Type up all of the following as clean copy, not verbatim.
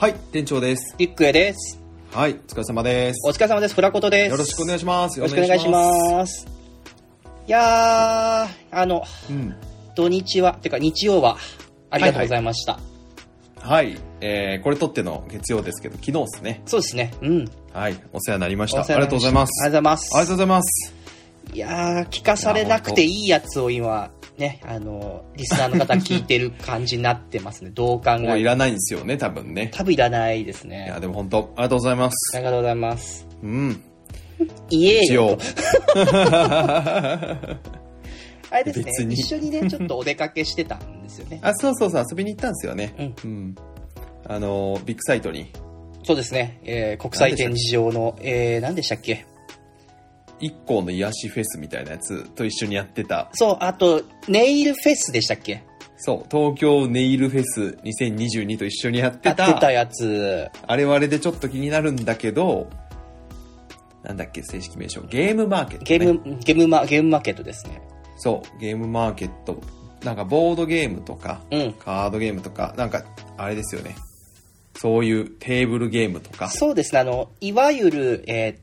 はい、店長です。 リックエです。 はい、お疲れ様です。 お疲れ様です。フラコトです。 よろしくお願いします。 よろしくお願いします。いやー、土日は、てか日曜は、ありがとうございました。 はい、これ撮っての月曜ですけど、昨日ですね。 そうですね。 はい、お世話になりました。ありがとうございます。 ありがとうございます。 ありがとうございます。 いやー、聞かされなくていいやつを今、ね、リスナーの方聞いてる感じになってますね。どう考えても。 もういらないんですよね、多分ね。 多分いらないですね。 いや、でも本当、ありがとうございます。 ありがとうございます。 言えよ。あれですね、 別に一緒にね、ちょっとお出かけしてたんですよね。 あ、そう、遊びに行ったんですよね。ビッグサイトに。 そうですね、国際展示場の、何でしたっけ？ 一行の癒しフェスみたいなやつと一緒にやってた。 そう、あと、ネイルフェスでしたっけ？ そう、東京ネイルフェス2022と一緒にやってた。 やってたやつ。 あれはあれでちょっと気になるんだけど、なんだっけ、正式名称。ゲームマーケット、ね。 ゲームマーケットですね。 そう、ゲームマーケット。なんかボードゲームとか、カードゲームとか、なんか、あれですよね。そういうテーブルゲームとか。 そうですね、いわゆる、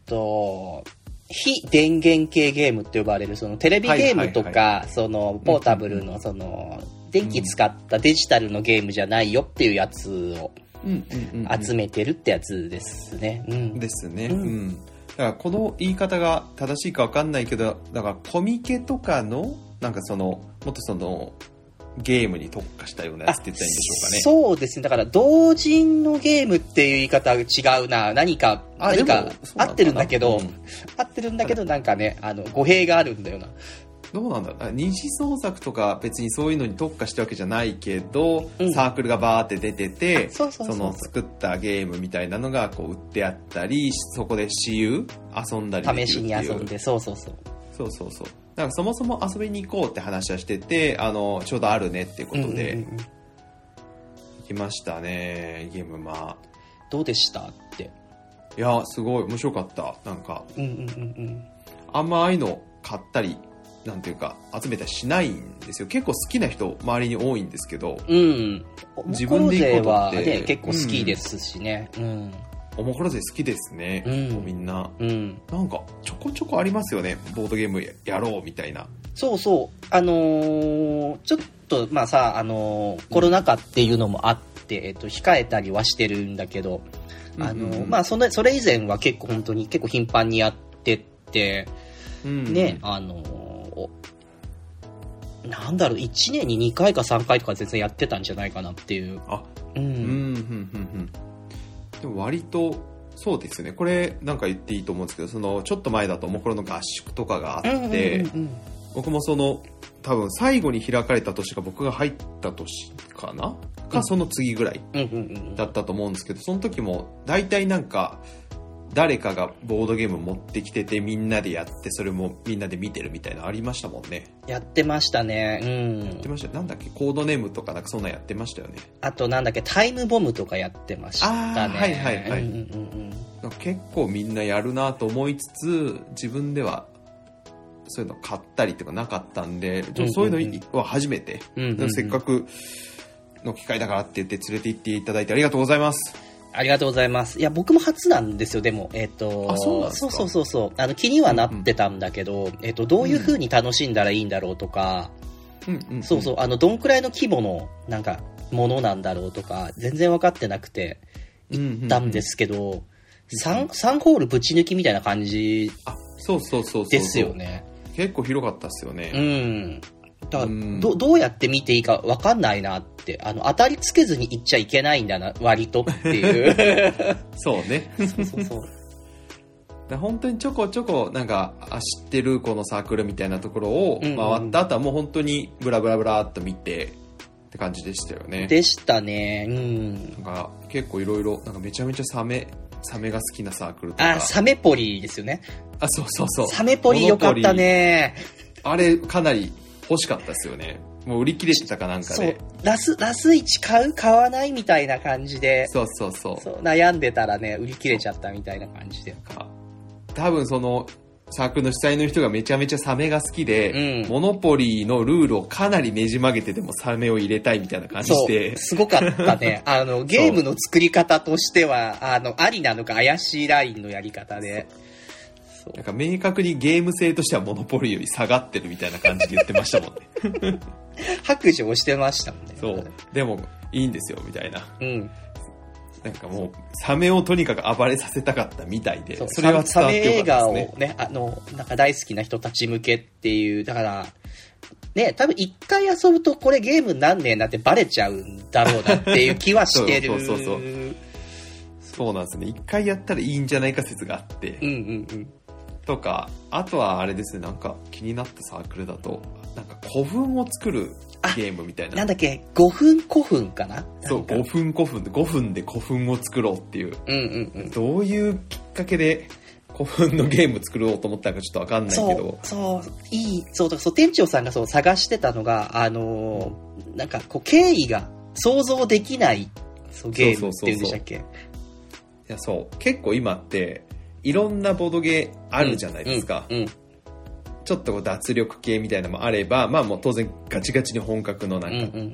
非電源系ゲームって呼ばれる、そのテレビゲームとか、そのポータブルの、その、電気使ったデジタルのゲームじゃないよっていうやつを集めてるってやつですね。 ですね。だからこの言い方が正しいか分かんないけど、だからコミケとかの、なんかその、もっとその、ゲームに特化したようなやつって言ったらいいんでしょうかね。 そうですね。だから同人のゲームっていう言い方は違うな。何か合ってるんだけど、なんかね、語弊があるんだよな。 どうなんだろう。二次創作とか別にそういうのに特化したわけじゃないけど、サークルがバーって出てて、その作ったゲームみたいなのがこう売ってあったり、そこで私有遊んだりできるっていう。 試しに遊んで、そう。 だからそもそも遊びに行こうって話はしてて、ちょうどあるねっていうことで、行きましたね、ゲームどうでしたって。 いや、すごい面白かった。なんか、あんまああいうの買ったり、なんていうか、集めたりしないんですよ。結構好きな人、周りに多いんですけど、 自分で行くことって、ね、結構好きですしね。 おもころ勢好きですね、みんな、なんかちょこちょこありますよね、ボードゲームやろうみたいな。 そうちょっとまあさ、コロナ禍っていうのもあって、控えたりはしてるんだけど、まあそれ以前は結構本当に結構頻繁にやってて、ね、なんだろう、1年に2回か3回とか全然やってたんじゃないかなっていう。 でも割とそうですよね。これなんか言っていいと思うんですけど、そのちょっと前だともころの合宿とかがあって、僕もその多分最後に開かれた年が僕が入った年かな、その次ぐらいだったと思うんですけど、その時も大体なんか誰かがボードゲーム持ってきててみんなでやって、それもみんなで見てるみたいなありましたもんね。 やってましたね。 やってました。なんだっけ、コードネームとかなんかそんなやってましたよね。 あとなんだっけ、タイムボムとかやってましたね。 結構みんなやるなと思いつつ、自分ではそういうの買ったりとかなかったんで、そういうのは初めて、せっかくの機会だからって言って連れて行っていただいてありがとうございます。 ありがとうございます。いや、僕も初なんですよ、でも。 そうなんですか？ そう。気にはなってたんだけど、どういう風に楽しんだらいいんだろうとか、どんくらいの規模の、なんか、ものなんだろうとか、全然分かってなくて、行ったんですけど、3ホールぶち抜きみたいな感じですよね。 結構広かったですよね。 だからどうやって見ていいか分かんないなって、当たりつけずに行っちゃいけないんだな、割とっていう。 そうね。本当にちょこちょこなんか知ってるこのサークルみたいなところを回った後はもう本当にブラブラっと見てって感じでしたよね。 でしたね。 なんか結構いろいろ、なんかめちゃめちゃサメが好きなサークルとか。 サメポリですよね。 そう。 サメポリよかったね。 あれかなり欲しかったですよね。もう売り切れてたかなんかで。 ラス1買わないみたいな感じで。 そう悩んでたらね、売り切れちゃったみたいな感じで。 多分そのサークルの主催の人がめちゃめちゃサメが好きで、モノポリーのルールをかなりねじ曲げてでもサメを入れたいみたいな感じで。 そう、すごかったね。ゲームの作り方としては、ありなのか怪しいラインのやり方で。 なんか明確にゲーム性としてはモノポリーより下がってるみたいな感じで言ってましたもんね。 白状をしてましたもんね。 そう。でも、いいんですよ、みたいな。 うん。 なんかもう、サメをとにかく暴れさせたかったみたいで、 それは伝わってよかったですね。サメ映画をね、なんか大好きな人たち向けっていう、だから、ね、多分一回遊ぶとこれゲームになんねえなってバレちゃうんだろうなっていう気はしてる。 そうなんですね。一回やったらいいんじゃないか説があって。とか、あとはあれですね、なんか気になったサークルだと、なんか古墳を作るゲームみたいな。 なんだっけ、5分古墳かな。 そう、5分古墳で5分で古墳を作ろうっていう。どういうきっかけで古墳のゲーム作ろうと思ったのかちょっとわかんないけど。 店長さんがそう探してたのが、なんかこう経緯が想像できないゲームっていうんでしたっけ。いや、そう。結構今って、いろんなボードゲーあるじゃないですか。ちょっとこう脱力系みたいなのもあれば、まあもう当然ガチガチに本格のなんか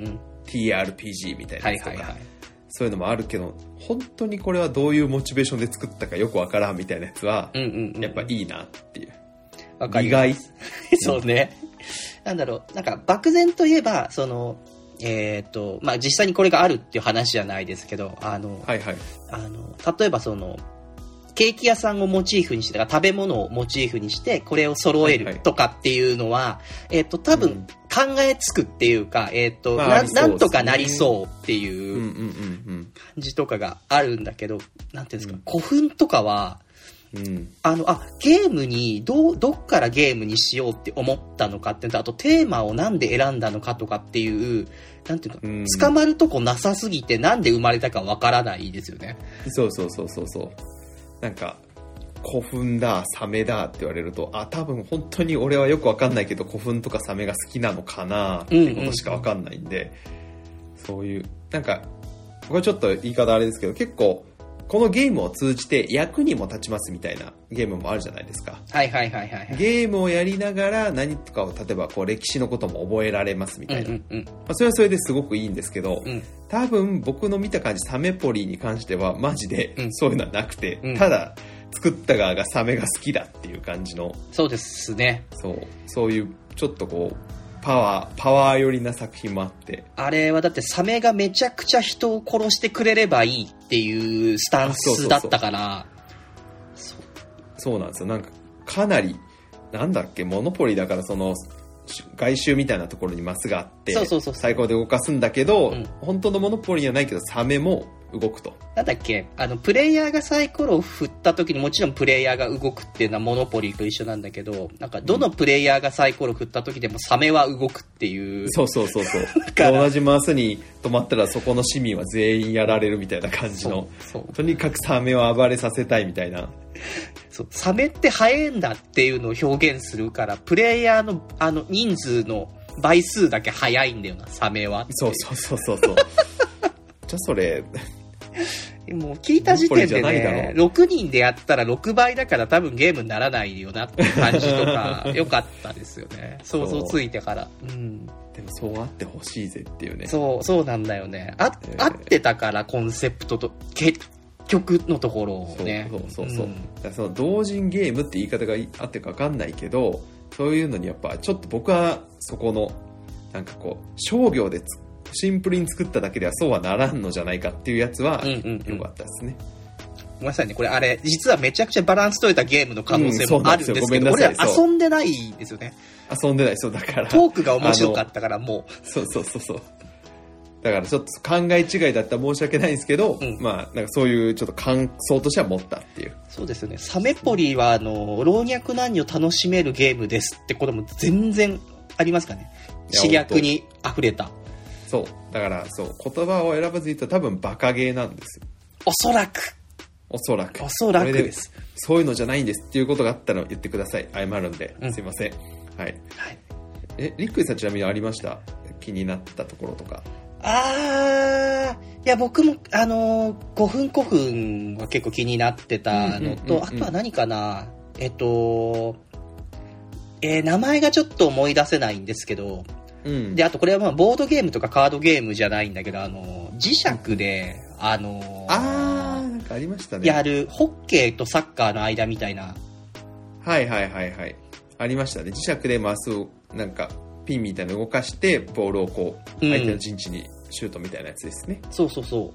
TRPG みたいなやつとか、そういうのもあるけど、本当にこれはどういうモチベーションで作ったかよくわからんみたいなやつは、やっぱいいなっていう。 わかります。そうね。なんだろう、なんか漠然と言えば、まあ実際にこれがあるっていう話じゃないですけど、例えばケーキ屋さんをモチーフにして、食べ物をモチーフにして、これを揃えるとかっていうのは、多分考えつくっていうか、なんとかなりそうっていう感じとかがあるんだけど、なんていうんですか、古墳とかは、ゲームに、どっからゲームにしようって思ったのかっていうのと、あとテーマをなんで選んだのかとかっていう、なんていうの、捕まるとこなさすぎてなんで生まれたかわからないですよね。 そう。なんか古墳だサメだって言われると、多分本当に俺はよくわかんないけど古墳とかサメが好きなのかなっていうことしかわかんないんで、そういうなんかこれちょっと言い方あれですけど、結構このゲームを通じて役にも立ちますみたいなゲームもあるじゃないですか。ゲームをやりながら何とかを例えばこう歴史のことも覚えられますみたいな、それはそれですごくいいんですけど、多分僕の見た感じサメポリに関してはマジでそういうのはなくて、ただ作った側がサメが好きだっていう感じの。 そうですね。 そういうちょっとこうパワー寄りな作品もあって、 あれはだってサメがめちゃくちゃ人を殺してくれればいいっていうスタンスだったから。 そうなんですよ。なんかかなりなんだっけ、モノポリだから外周みたいなところにマスがあって最高で動かすんだけど、本当のモノポリじゃないけどサメも動くと。 なんだっけ、プレイヤーがサイコロを振った時にもちろんプレイヤーが動くっていうのはモノポリと一緒なんだけど、なんかどのプレイヤーがサイコロを振った時でもサメは動くっていう。 そう同じマスに止まったらそこの市民は全員やられるみたいな感じの、とにかくサメを暴れさせたいみたいな。 サメって速いんだっていうのを表現するから、プレイヤーの人数の倍数だけ速いんだよな、サメは。 そうじゃあそれもう聞いた時点でね、6人でやったら6倍だから多分ゲームにならないよなって感じとか良かったですよね。想像ついてから。 でもそうあってほしいぜっていうね。 そうなんだよね。合ってたからコンセプトと結局のところをね。その同人ゲームって言い方があってか分かんないけど、そういうのにやっぱちょっと僕はそこのなんかこう商業でシンプルに作っただけではそうはならんのじゃないかっていうやつは良かったですね。 ごめんなさいね、これ実はめちゃくちゃバランス取れたゲームの可能性もあるんですけど、俺は遊んでないですよね。 遊んでない、そうだからトークが面白かったからもう。 そうだからちょっと考え違いだったら申し訳ないんですけど、まあなんかそういうちょっと感想としては持ったっていう。 そうですよね。サメポリは老若男女楽しめるゲームですってことも全然ありますかね。刺激に溢れた。 そうだから言葉を選ばず言うと多分バカゲーなんですよ。 おそらくです。 そういうのじゃないんですっていうことがあったら言ってください。謝るんで、すいません。はい。リックイさんちなみにありました？気になったところとか。 いや僕も5分古墳は結構気になってたのと、あとは何かな、 名前がちょっと思い出せないんですけど、うん、で、あとこれはまあボードゲームとかカードゲームじゃないんだけど、磁石で、 なんかありましたね。 やる、ホッケーとサッカーの間みたいな。 はいはいはいはい。ありましたね。磁石でマスを、なんか、ピンみたいなの動かして、ボールをこう、相手の陣地にシュートみたいなやつですね。 そうそうそう。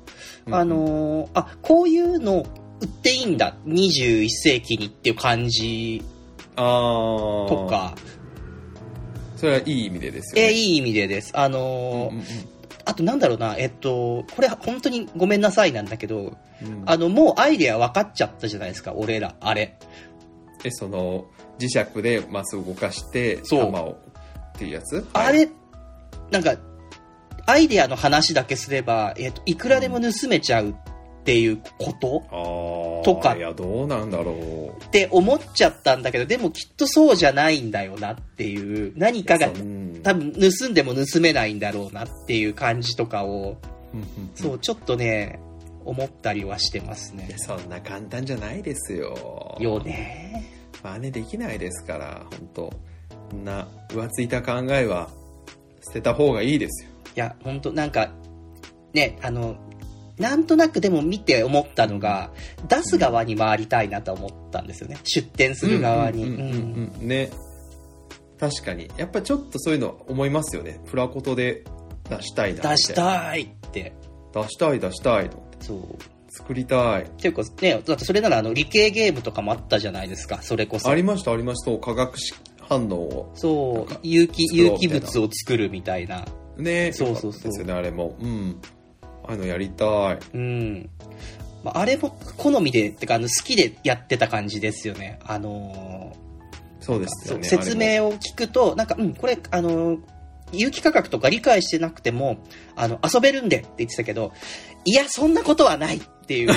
こういうの売っていいんだ、21世紀にっていう感じとか。 それはいい意味でですよね。 いい意味でです。あとなんだろうな、これ本当にごめんなさいなんだけど、もうアイデア分かっちゃったじゃないですか、俺ら、あれ。 その、磁石でマスを動かして、弾をっていうやつ？ あれ、なんか、アイデアの話だけすれば、いくらでも盗めちゃうっていうこととか。 いや、どうなんだろう。 って思っちゃったんだけど、でもきっとそうじゃないんだよなっていう、何かが多分盗んでも盗めないんだろうなっていう感じとかを、そう、ちょっとね、思ったりはしてますね。 そんな簡単じゃないですよ。 よね。 真似できないですから、本当そんな浮ついた考えは捨てた方がいいですよ。 いや、本当なんか、ね、なんとなくでも見て思ったのが、出す側に回りたいなと思ったんですよね。出店する側に。 ね。確かに。やっぱちょっとそういうの思いますよね。フラコトで出したいなって。 出したいって。 出したいと思って。 そう。 作りたい。 っていうかね、だってそれなら理系ゲームとかもあったじゃないですか、それこそ。 ありました。化学反応を。 そう。有機物を作るみたいな。 ね。 そうそうそう。 ですよね、あれも。うん。ああいうのやりたい。 うん。あれも好みで、ってか好きでやってた感じですよね。 そうですよね。 説明を聞くと、なんか、これ、有機化学とか理解してなくても、遊べるんでって言ってたけど、いや、そんなことはないっていう。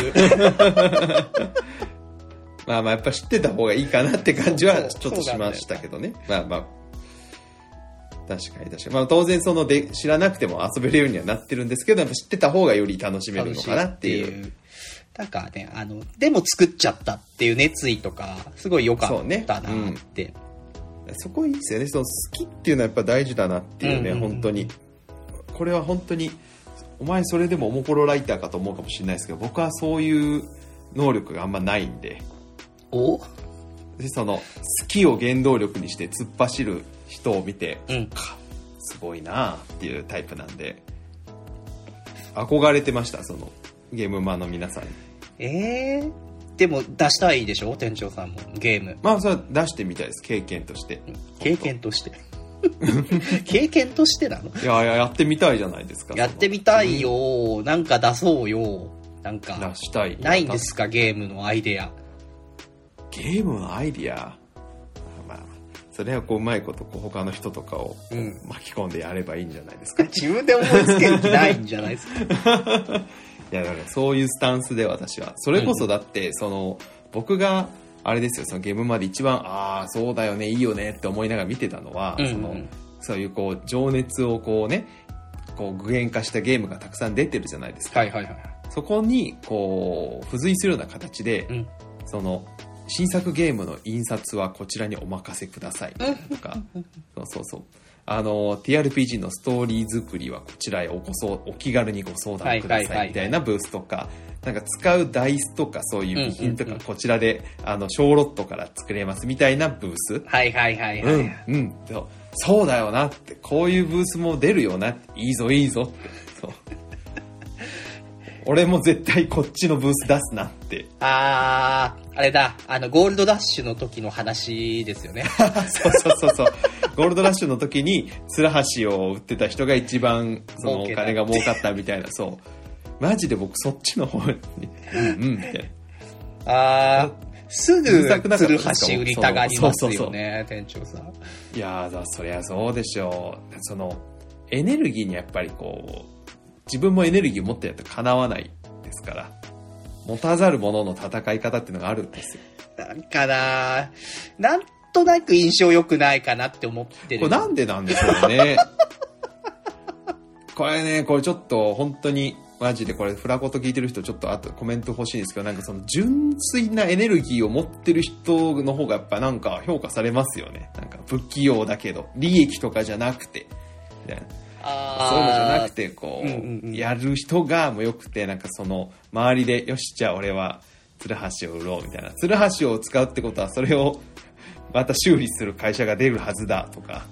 まあやっぱ知ってた方がいいかなって感じはちょっとしましたけどね。まあ。確かに。まあ当然知らなくても遊べるようにはなってるんですけど、やっぱ知ってた方がより楽しめるのかなっていう。 なんかね、でも作っちゃったっていう熱意とか、すごい良かったなって。 そこいいですよね。好きっていうのはやっぱ大事だなっていうね、本当に。これは本当に、お前それでもおもころライターかと思うかもしれないですけど、僕はそういう能力があんまないんで。で、好きを原動力にして突っ走る人を見て、すごいなっていうタイプなんで、憧れてました、ゲームマンの皆さんに。 でも出したいでしょ、店長さんもゲーム。 まあそれは出してみたいです、経験として。 経験として経験としてなの？ いややってみたいじゃないですか。 やってみたいよ。なんか出そうよ。なんか出したい。 ないんですか、ゲームのアイデア。 ゲームのアイデア。まあそれはうまいこと他の人とかを巻き込んでやればいいんじゃないですか。 自分で思いつける気ないんじゃないですか。 いやだからそういうスタンスで私はそれこそだって僕があれですよ、ゲームまで一番そうだよねいいよねって思いながら見てたのは、そういう情熱を具現化したゲームがたくさん出てるじゃないですか。そこに付随するような形で、新作ゲームの印刷はこちらにお任せくださいとか、そうTRPG のストーリー作りはこちらへお気軽にご相談くださいみたいなブースとか、なんか使うダイスとかそういう備品とかこちらで小ロットから作れますみたいなブース。そうだよなって、こういうブースも出るよなって、いいぞってそう俺も絶対こっちのブース出すなって。 あれだ、ゴールドダッシュの時の話ですよね。 そうゴールドダッシュの時にツラハシを売ってた人が一番お金が儲かったみたいな。そうマジで僕そっちの方にみたいな。すぐツルハシ売りたがりますよね、店長さん。 いやそりゃそうでしょう。エネルギーにやっぱり自分もエネルギーを持ってやったら叶わないですから、持たざる者の戦い方っていうのがあるんですよ。 なんかなんとなく印象良くないかなって思ってる。 これなんでなんでしょうね。これちょっと本当にマジでこれフラコト聞いてる人ちょっとあとコメント欲しいんですけど、なんか純粋なエネルギーを持ってる人の方がやっぱなんか評価されますよね。なんか不器用だけど利益とかじゃなくてみたいな、そういうのじゃなくてこう、やる人がもうよくて、なんかその周りでよしじゃあ俺はツルハシを売ろうみたいな、ツルハシを使うってことはそれをまた修理する会社が出るはずだとか、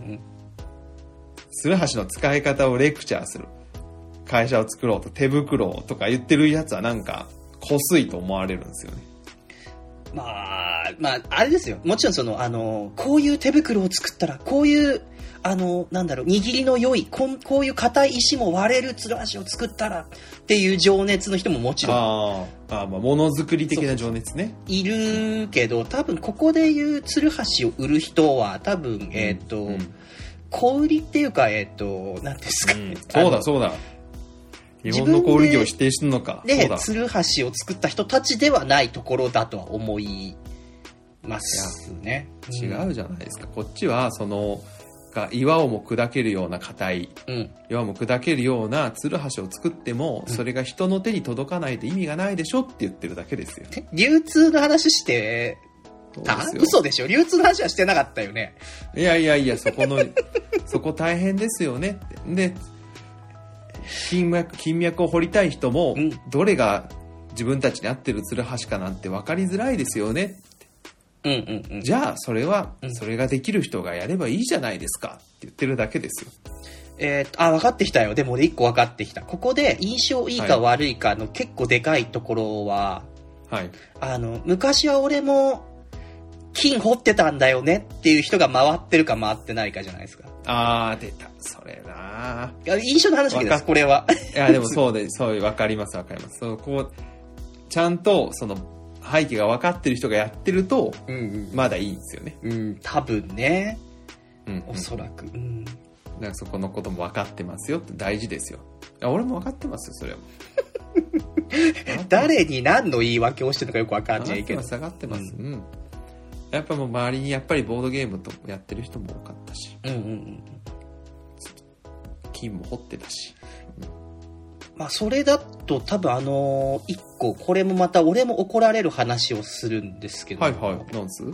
ツルハシの使い方をレクチャーする会社を作ろうと、手袋とか言ってるやつはなんかこすいと思われるんですよね。 まああれですよ、もちろんそのこういう手袋を作ったらこういうなんだろう、握りの良いこういう硬い石も割れるツルハシを作ったらっていう情熱の人ももちろんまあものづくり的な情熱ね、 いるけど、多分ここでいうツルハシを売る人は多分小売りっていうか何ですかね、 そうだ日本の小売業を否定してるのか。 でツルハシを作った人たちではないところだとは思いますね。 違うじゃないですか。こっちはその岩をも砕けるような硬い、岩も砕けるようなツルハシを作っても、それが人の手に届かないと意味がないでしょって言ってるだけですよ。 流通の話して嘘でしょ、流通の話はしてなかったよね。 いやそこ大変ですよねって。で金脈を掘りたい人も、どれが自分たちに合ってるツルハシかなんて分かりづらいですよねって、じゃあそれは、それができる人がやればいいじゃないですかって言ってるだけですよ。 分かってきたよ。でも俺1個分かってきた。ここで印象いいか悪いかの結構でかいところは、昔は俺も金掘ってたんだよねっていう人が回ってるか回ってないかじゃないですか。 出たそれな。 印象の話です、これは。 いやでもそう分かります。そうこうちゃんとその背景が分かってる人がやってると、まだいいんですよね。 多分ね、おそらく。 だからそこのことも分かってますよって大事ですよ。俺も分かってますよ、それは。 誰に何の言い訳をしてるのかよく分かんないけど。 分かってます。やっぱもう周りにやっぱりボードゲームとやってる人も多かったし、金も掘ってたし、 それだと多分一個これもまた俺も怒られる話をするんですけど、 なんす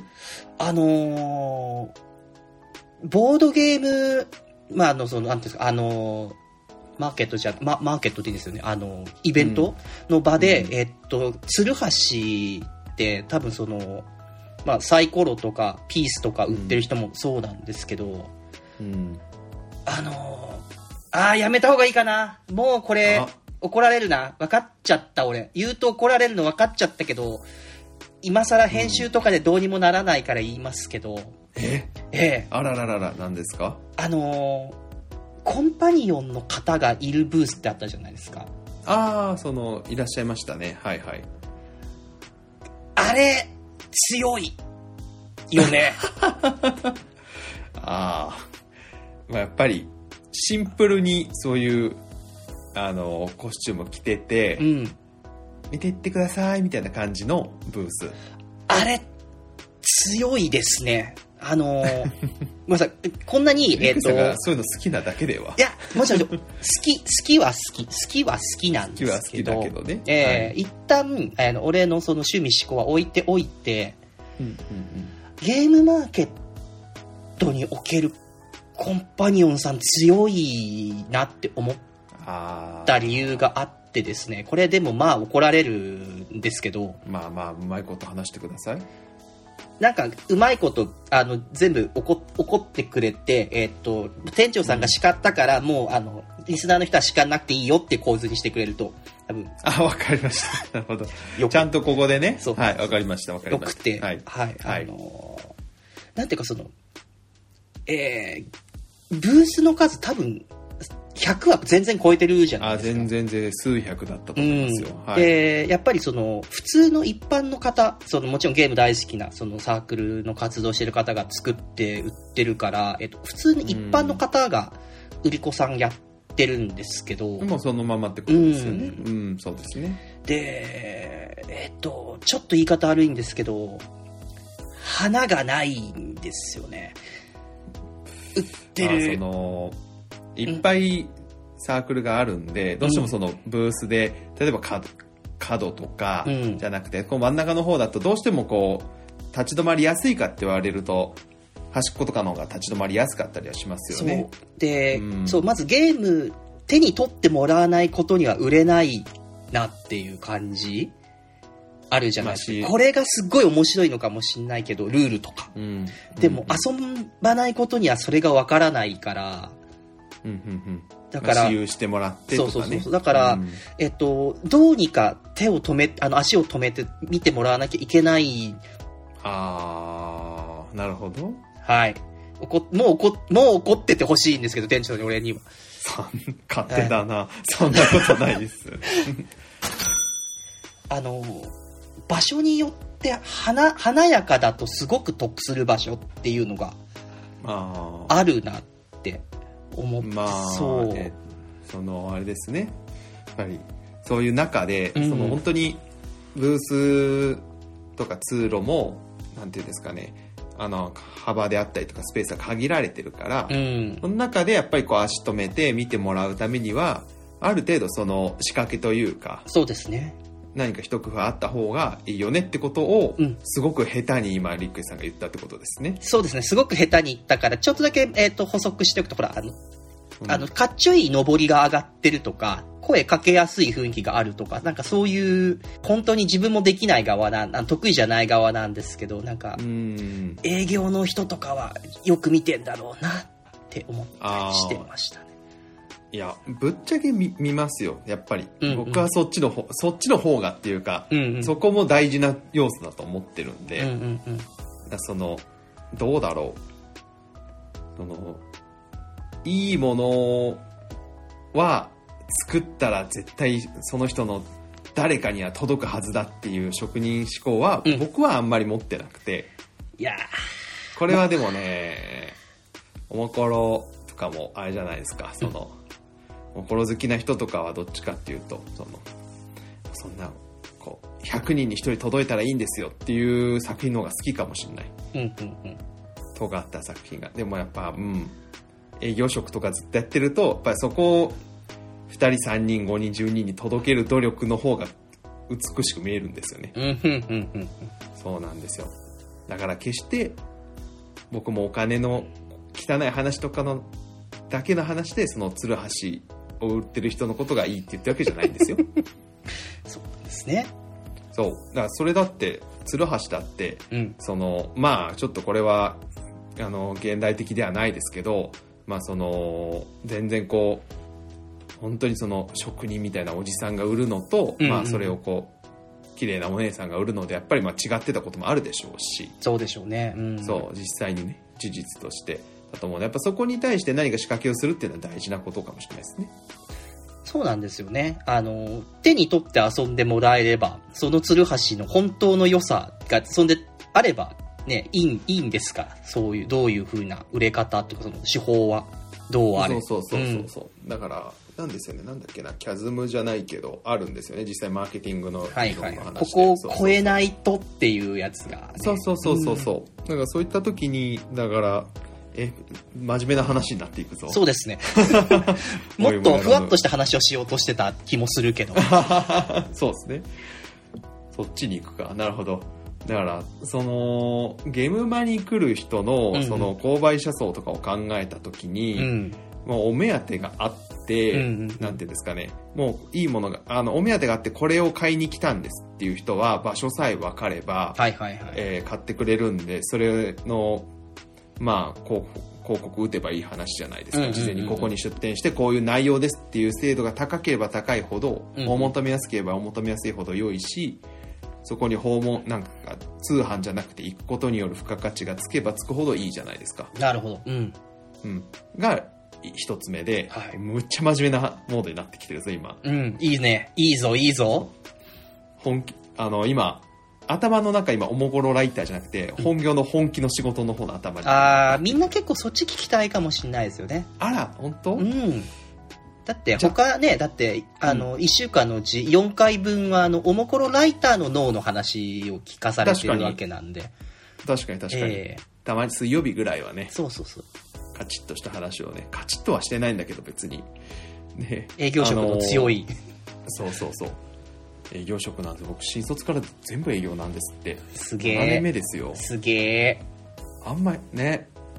ボードゲームそのなんていうんですか、マーケットマーケットでいいですよね、イベントの場で、ツルハシって多分そのサイコロとかピースとか売ってる人もそうなんですけど、やめた方がいいかな。もうこれ怒られるな。分かっちゃった。俺言うと怒られるの分かっちゃったけど、今更編集とかでどうにもならないから言いますけど、 あらららら、何ですか？ コンパニオンの方がいるブースってあったじゃないですか。 いらっしゃいましたね。 あれ強いよね。 やっぱりシンプルにそういうコスチュームを着てて、見ていってくださいみたいな感じのブース。あれ強いですね。ごめんなさい、こんなにレクサがそういうの好きなだけでは。 いや、もちろん好きは好きなんですけど、 好きは好きだけどね。 一旦俺のその趣味思考は置いておいて、ゲームマーケットにおけるコンパニオンさん強いなって思った理由があってですね、これでも怒られるんですけど、 うまいこと話してください。 なんかうまいこと全部怒ってくれて、店長さんが叱ったから、もうリスナーの人は叱らなくていいよって構図にしてくれると多分。 わかりました。なるほど。ちゃんとここでね。わかりました。よくて、 なんていうかそのブースの数多分100は全然超えてるじゃないですか。 全然数百だったと思いますよ。 でやっぱりその普通の一般の方、もちろんゲーム大好きなそのサークルの活動してる方が作って売ってるから、普通の一般の方が売り子さんやってるんですけど、 もうそのままってことですよね。そうですね。 でちょっと言い方悪いんですけど、花がないんですよね。売ってるいっぱいサークルがあるんで、どうしてもそのブースで、例えば角とかじゃなくて、こう真ん中の方だとどうしてもこう立ち止まりやすいかって言われると端っことかの方が立ち止まりやすかったりはしますよね。 そうで、そうまずゲーム手に取ってもらわないことには売れないなっていう感じあるじゃないですか。これがすっごい面白いのかもしんないけど、ルールとか、でも遊ばないことにはそれがわからないから、だから私有してもらってとかね。 そうだから、どうにか手を止め足を止めて見てもらわなきゃいけない。 ああ、なるほど。 はい。もう怒っててほしいんですけど、店長に俺には。 勝手だな、そんなことないです。 場所によって華やかだとすごく得する場所っていうのがあるなって思って、 あれですね。やっぱりそういう中で、その本当にブースとか通路もなんていうんですかね、幅であったりとかスペースが限られてるから、その中でやっぱりこう足止めて見てもらうためにはある程度その仕掛けというか、 そうですね。 何か一工夫あった方がいいよねってことを、すごく下手に今リックさんが言ったってことですね。 そうですね。すごく下手に言ったからちょっとだけ、補足しておくと、ほらかっちょいい上りが上がってるとか、声かけやすい雰囲気があるとか、なんかそういう本当に自分もできない側得意じゃない側なんですけど、なんか営業の人とかはよく見てんだろうなって思ったりしてましたね。 いやぶっちゃけ 見ますよやっぱり、僕はそっちの方がっていうか、そこも大事な要素だと思ってるんで、どうだろう、いいものは作ったら絶対その人の誰かには届くはずだっていう職人志向は僕はあんまり持ってなくて、 いやこれはでもね、おもころとかもあれじゃないですか、おもころ好きな人とかはどっちかっていうとそんなこう100人に1人届いたらいいんですよっていう作品の方が好きかもしれない、尖った作品が。でもやっぱ営業職とかずっとやってるとやっぱりそこを2人3人5人10人に届ける努力の方が美しく見えるんですよね。そうなんですよ。だから決して僕もお金の汚い話とかのだけの話でその鶴橋を売ってる人のことがいいって言ってるわけじゃないんですよ。 そうですね。 そうだからそれだって鶴橋だって、まあちょっとこれは現代的ではないですけど、全然こう本当にその職人みたいなおじさんが売るのと、それをこう綺麗なお姉さんが売るのでやっぱり違ってたこともあるでしょうし、 そうでしょうね。 そう実際にね事実としてだと思うので、やっぱそこに対して何か仕掛けをするっていうのは大事なことかもしれないですね。 そうなんですよね。手に取って遊んでもらえれば、その鶴橋の本当の良さがそんであればね、いいんですから、そういうどういう風な売れ方とかその手法はどうあれ。 そう、だからなんですよね、なんだっけな、キャズムじゃないけどあるんですよね、実際マーケティングの話で、 ここを超えないとっていうやつが、ね、 そう、だからそういった時にだから真面目な話になっていくぞ。 そうですね。もっとふわっとした話をしようとしてた気もするけど。 そうですね。そっちに行くか。なるほど。だからそのゲームマに来る人のその購買者層とかを考えた時に、もうお目当てがあって、なんていうんですかね、もういいものがお目当てがあってこれを買いに来たんですっていう人は場所さえ分かれば、買ってくれるんで、それの広告打てばいい話じゃないですか。事前にここに出店してこういう内容ですっていう精度が高ければ高いほど、お求めやすければお求めやすいほど良いし、そこに訪問なんか通販じゃなくて行くことによる付加価値がつけばつくほどいいじゃないですか。 なるほど。 が一つ目で、むっちゃ真面目なモードになってきてるぞ今。 いいね。いいぞ。 本気今頭の中今おもころライターじゃなくて本業の本気の仕事の方の頭に、 みんな結構そっち聞きたいかもしれないですよね。 あら本当？ だって他ね、1週間のうち4回分はおもころライターの脳の話を聞かされてるわけなんで。 確かに、たまに水曜日ぐらいはね、 そうカチッとした話をね、カチッとはしてないんだけど別にね、 営業職の強い、 そう営業職なんです。僕新卒から全部営業なんですって。 すげえ。 7年目ですよ。 すげえ。 あんまりね、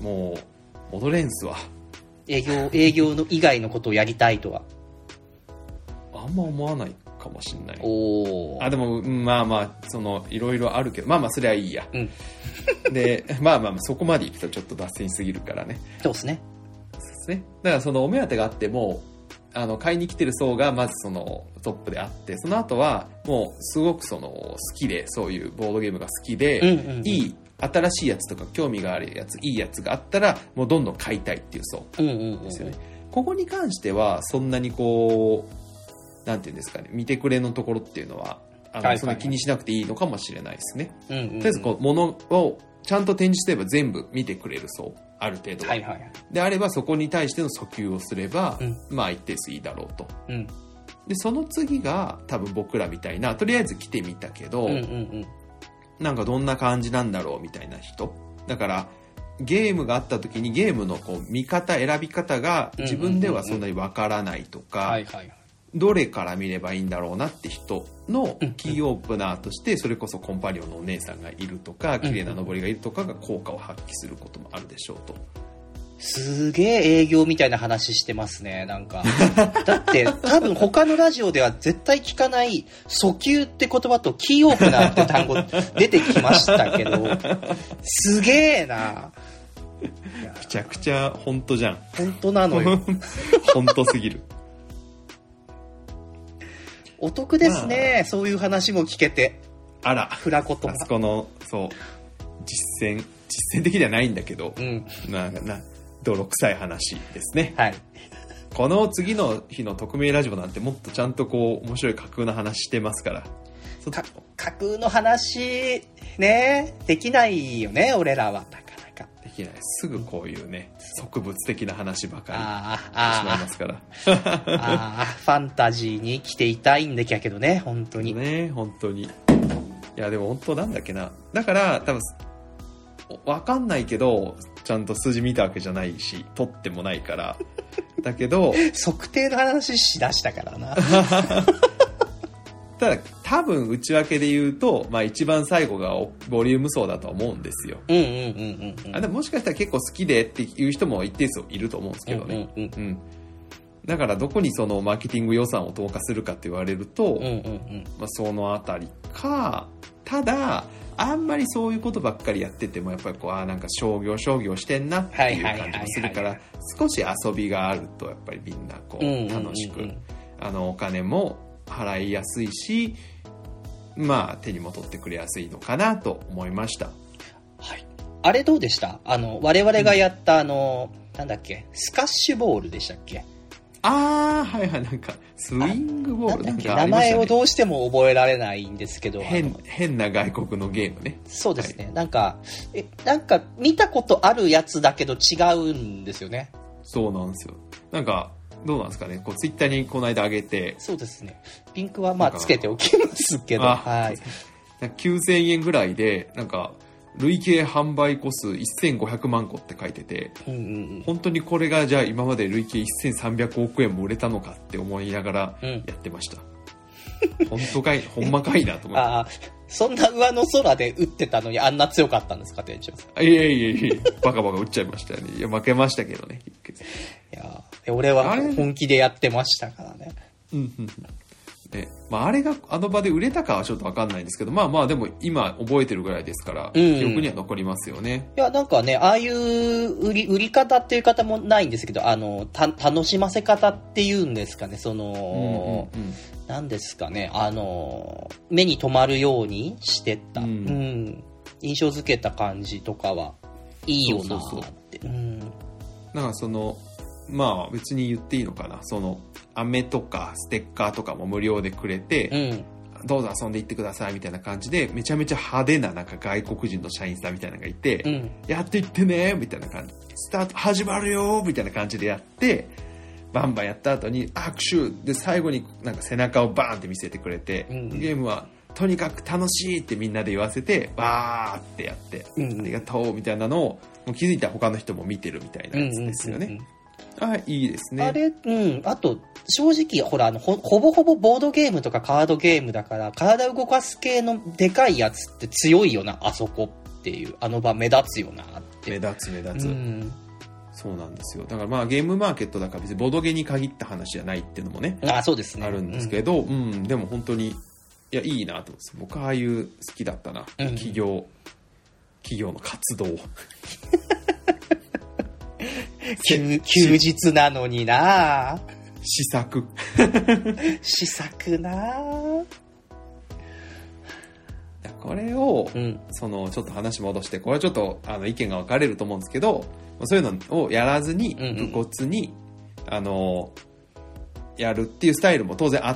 もう戻れんすわ。 営業の以外のことをやりたいとはあんま思わないかもしんない。 おー。 でもまあまあそのいろいろあるけど、まあまあそれはいいや、でまあまあそこまでいくとちょっと脱線しすぎるからね。 そうですね。 そうですね。だからそのお目当てがあっても買いに来てる層がまずそのトップであって、その後はもうすごくその好きで、そういうボードゲームが好きで、いい新しいやつとか興味があるやつ、いいやつがあったらもうどんどん買いたいっていう層ですよね。ここに関してはそんなにこうなんていうんですかね、見てくれのところっていうのはそんな気にしなくていいのかもしれないですね。とりあえずこう物をちゃんと展示すれば全部見てくれる層、ある程度は、であればそこに対しての訴求をすれば、まあ一定数いいだろうと、でその次が多分僕らみたいな、とりあえず来てみたけど、なんかどんな感じなんだろうみたいな人だから、ゲームがあった時にゲームのこう見方選び方が自分ではそんなにわからないとか、どれから見ればいいんだろうなって人のキーオープナーとして、それこそコンパニオンのお姉さんがいるとか綺麗な上りがいるとかが効果を発揮することもあるでしょうと。 すげえ営業みたいな話してますね、なんか。だって多分他のラジオでは絶対聞かない訴求って言葉とキーオープナーって単語出てきましたけど、すげえな。 めちゃくちゃ本当じゃん。 本当なのよ。 本当すぎる。 お得ですね、そういう話も聞けて。 あら、 フラコとあそこのそう実践的ではないんだけど、泥臭い話ですね。 はい。 この次の日の匿名ラジオなんてもっとちゃんとこう面白い架空の話してますから。 架空の話ね、できないよね、俺らは。なかなかできない。すぐこういうね、植物的な話ばかりしてしまいますから。 ファンタジーに生きていたいんだけどね、本当にね、本当に。いやでも本当なんだっけな、だから多分分かんないけどちゃんと数字見たわけじゃないし取ってもないからだけど測定の話しだしたからな。 ただ多分内訳で言うと、まあ、一番最後がボリューム層だと思うんですよ。でももしかしたら結構好きでっていう人も一定数いると思うんですけどね。だからどこにそのマーケティング予算を投下するかって言われると、まあ、そのあたりか。ただあんまりそういうことばっかりやっててもやっぱりこうなんか商業してんなっていう感じがするから、少し遊びがあるとやっぱりみんなこう楽しくお金も払いやすいし、まあ手にも取ってくれやすいのかなと思いました。 はい。あれどうでした？我々がやったなんだっけ、スカッシュボールでしたっけ？ はいはい、なんかスイングボールなんか、 名前をどうしても覚えられないんですけど、 変な外国のゲームね。 そうですね、なんか見たことあるやつだけど違うんですよね。 そうなんですよ。なんかどうなんですかね、こうツイッターにこの間上げて。 そうですね、ピンクはまあつけておきますけど、はい、 9000円ぐらいでなんか累計販売個数1500万個って書いてて、本当にこれがじゃあ今まで累計1300億円も売れたのかって思いながらやってました。本当かい、ほんまかいなと思って。 そんな上の空で打ってたのにあんな強かったんですか、店長さん。 いやバカ打っちゃいましたね。いや負けましたけどね。 いや俺は本気でやってましたからね。 まあ、あれがあの場で売れたかはちょっと分かんないんですけど、まあまあでも今覚えてるぐらいですから、記憶には残りますよね。 いやなんかね、ああいう売り方っていう方もないんですけど、楽しませ方っていうんですかね、その、なんですかね、目に留まるようにしてた、印象づけた感じとかはいいよなって。 なんかそのまあ別に言っていいのかな、その飴とかステッカーとかも無料でくれて、どうぞ遊んでいってくださいみたいな感じで、めちゃめちゃ派手ななんか外国人の社員さんみたいなのがいて、やっていってねみたいな感じ、スタート始まるよみたいな感じでやって、バンバンやった後に握手で最後になんか背中をバーンって見せてくれて、ゲームはとにかく楽しいってみんなで言わせてバーってやって、ありがとうみたいなのをもう気づいたら他の人も見てるみたいなやつですよね。いいですね。 あれ、あと、正直、ほら、ほぼほぼボードゲームとかカードゲームだから、体動かす系のでかいやつって強いよな、あそこっていう、あの場目立つよなって。 目立つ、そうなんですよ。だからまあゲームマーケットだから別にボドゲに限った話じゃないっていうのもね、 そうですね、 あるんですけど、でも本当にいやいいなと思って、僕はああいう好きだったな、企業の活動休日なのにな試作なこれを、そのちょっと話戻して、これはちょっと意見が分かれると思うんですけど、そういうのをやらずに武骨に、やるっていうスタイルも当然あって、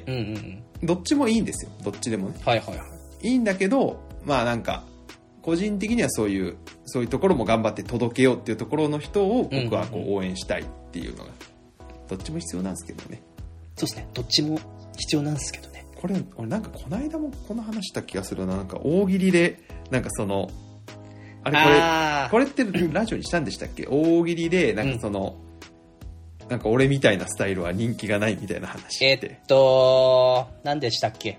どっちもいいんですよ。どっちでもね、いいんだけど、まあなんか個人的にはそういうところも頑張って届けようっていうところの人を僕はこう応援したいっていうのが、どっちも必要なんですけどね。 そうですね、どっちも必要なんですけどね。 これ俺なんかこの間もこの話した気がするな。なんか大喜利でなんかそのこれってラジオにしたんでしたっけ？大喜利でなんかその、なんか俺みたいなスタイルは人気がないみたいな話って。 何でしたっけ？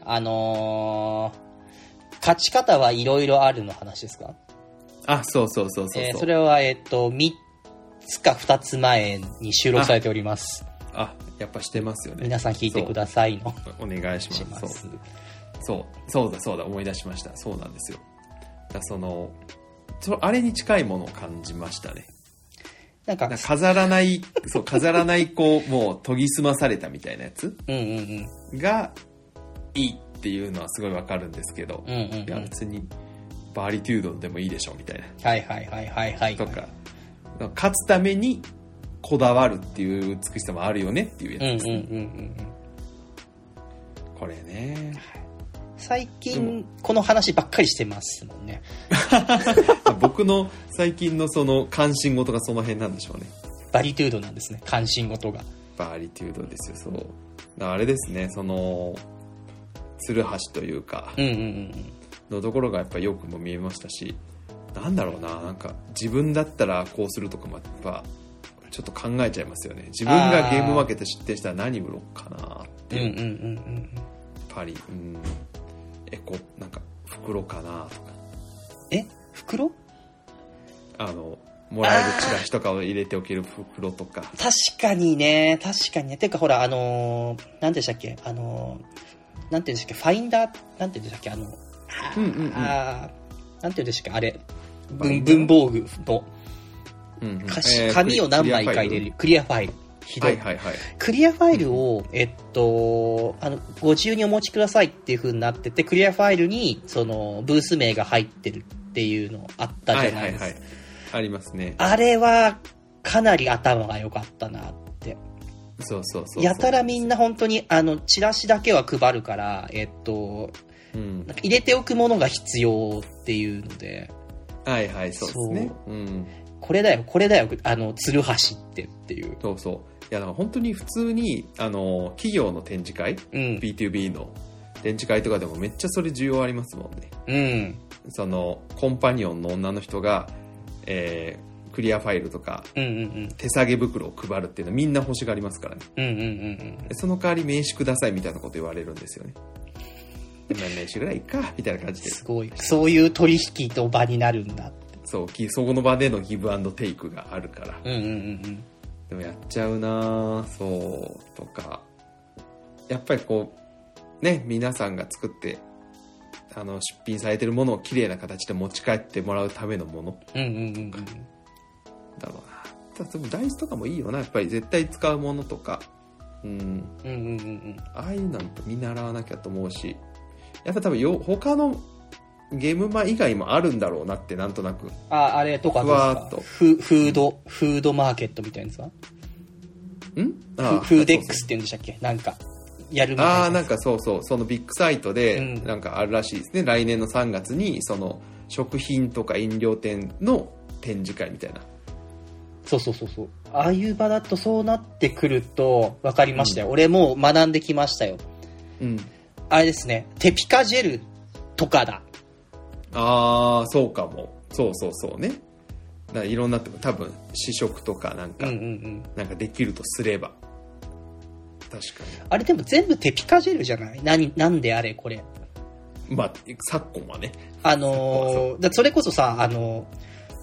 勝ち方はいろいろあるの話ですか？ そう。それは3つか2つ前に収録されております。 やっぱしてますよね。 皆さん聞いてくださいの。 お願いします。そうだ思い出しました。そうなんですよ。だあれに近いものを感じましたね。なんか飾らないこうもう研ぎ澄まされたみたいなやつがいいっていうのはすごいわかるんですけど、いや別にバーリテュードでもいいでしょみたいな。とか勝つためにこだわるっていう美しさもあるよねっていうやつですね。これね。 最近この話ばっかりしてますもんね。 僕の最近のその関心事がその辺なんでしょうね。 バリテュードなんですね、関心事が。 バリテュードですよ。そうだあれですね、そのツルハシというか、のところがやっぱよくも見えましたし、なんだろうな、なんか自分だったらこうするとかもやっぱちょっと考えちゃいますよね。自分がゲームマーケット出店したら何売ろうかなっていう。パリ、なんか袋かなとか。 袋？ もらえるチラシとかを入れておける袋とか。 確かにね。てかほらなんでしたっけなんていうんでしたっけ、ファインダーなんていうんでしたっけなんていうんでしたっけあれ文房具の紙を何枚か入れるクリアファイル。ひどい。クリアファイルをご自由にお持ちくださいっていう風になってて、クリアファイルにそのブース名が入ってるっていうのあったじゃないですか。 ありますね。 あれはかなり頭が良かったなって。 そうやたらみんな本当にチラシだけは配るからなんか入れておくものが必要っていうので。 そうですね。 これだよツルハシっていう。 そう。いやだから本当に普通に企業の展示会、B2B の展示会とかでもめっちゃそれ需要ありますもんね。そのコンパニオンの女の人が、クリアファイルとか、手提げ袋を配るっていうのはみんな欲しがりますからね。その代わり名刺くださいみたいなこと言われるんですよね。名刺ぐらいいいかみたいな感じで。 すごい。そういう取引の場になるんだって。 その場でのギブアンドテイクがあるから。でもやっちゃうなそうとか。やっぱりこうね、皆さんが作って出品されてるものをきれいな形で持ち帰ってもらうためのもの。だろうな。でも大豆とかもいいよな。やっぱり絶対使うものとか。ああいうの見習わなきゃと思うし、やっぱ多分他のゲームマ以外もあるんだろうなってなんとなく。 あれとかですか。フードマーケットみたいなやつは？フーデックスって言うんでしたっけ？なんかやるみたいな。 なんかそうそのビッグサイトでなんかあるらしいですね。来年の3月にその食品とか飲料店の展示会みたいな。 そう。ああいう場だとそうなってくると分かりましたよ。俺もう学んできましたよ。あれですね。テピカジェルとかだ。 そうかも。そうね。だからいろんな多分試食とかなんか、なんかできるとすれば確かに。 あれでも全部テピカジェルじゃない？なんであれこれ。 昨今はね。 それこそさ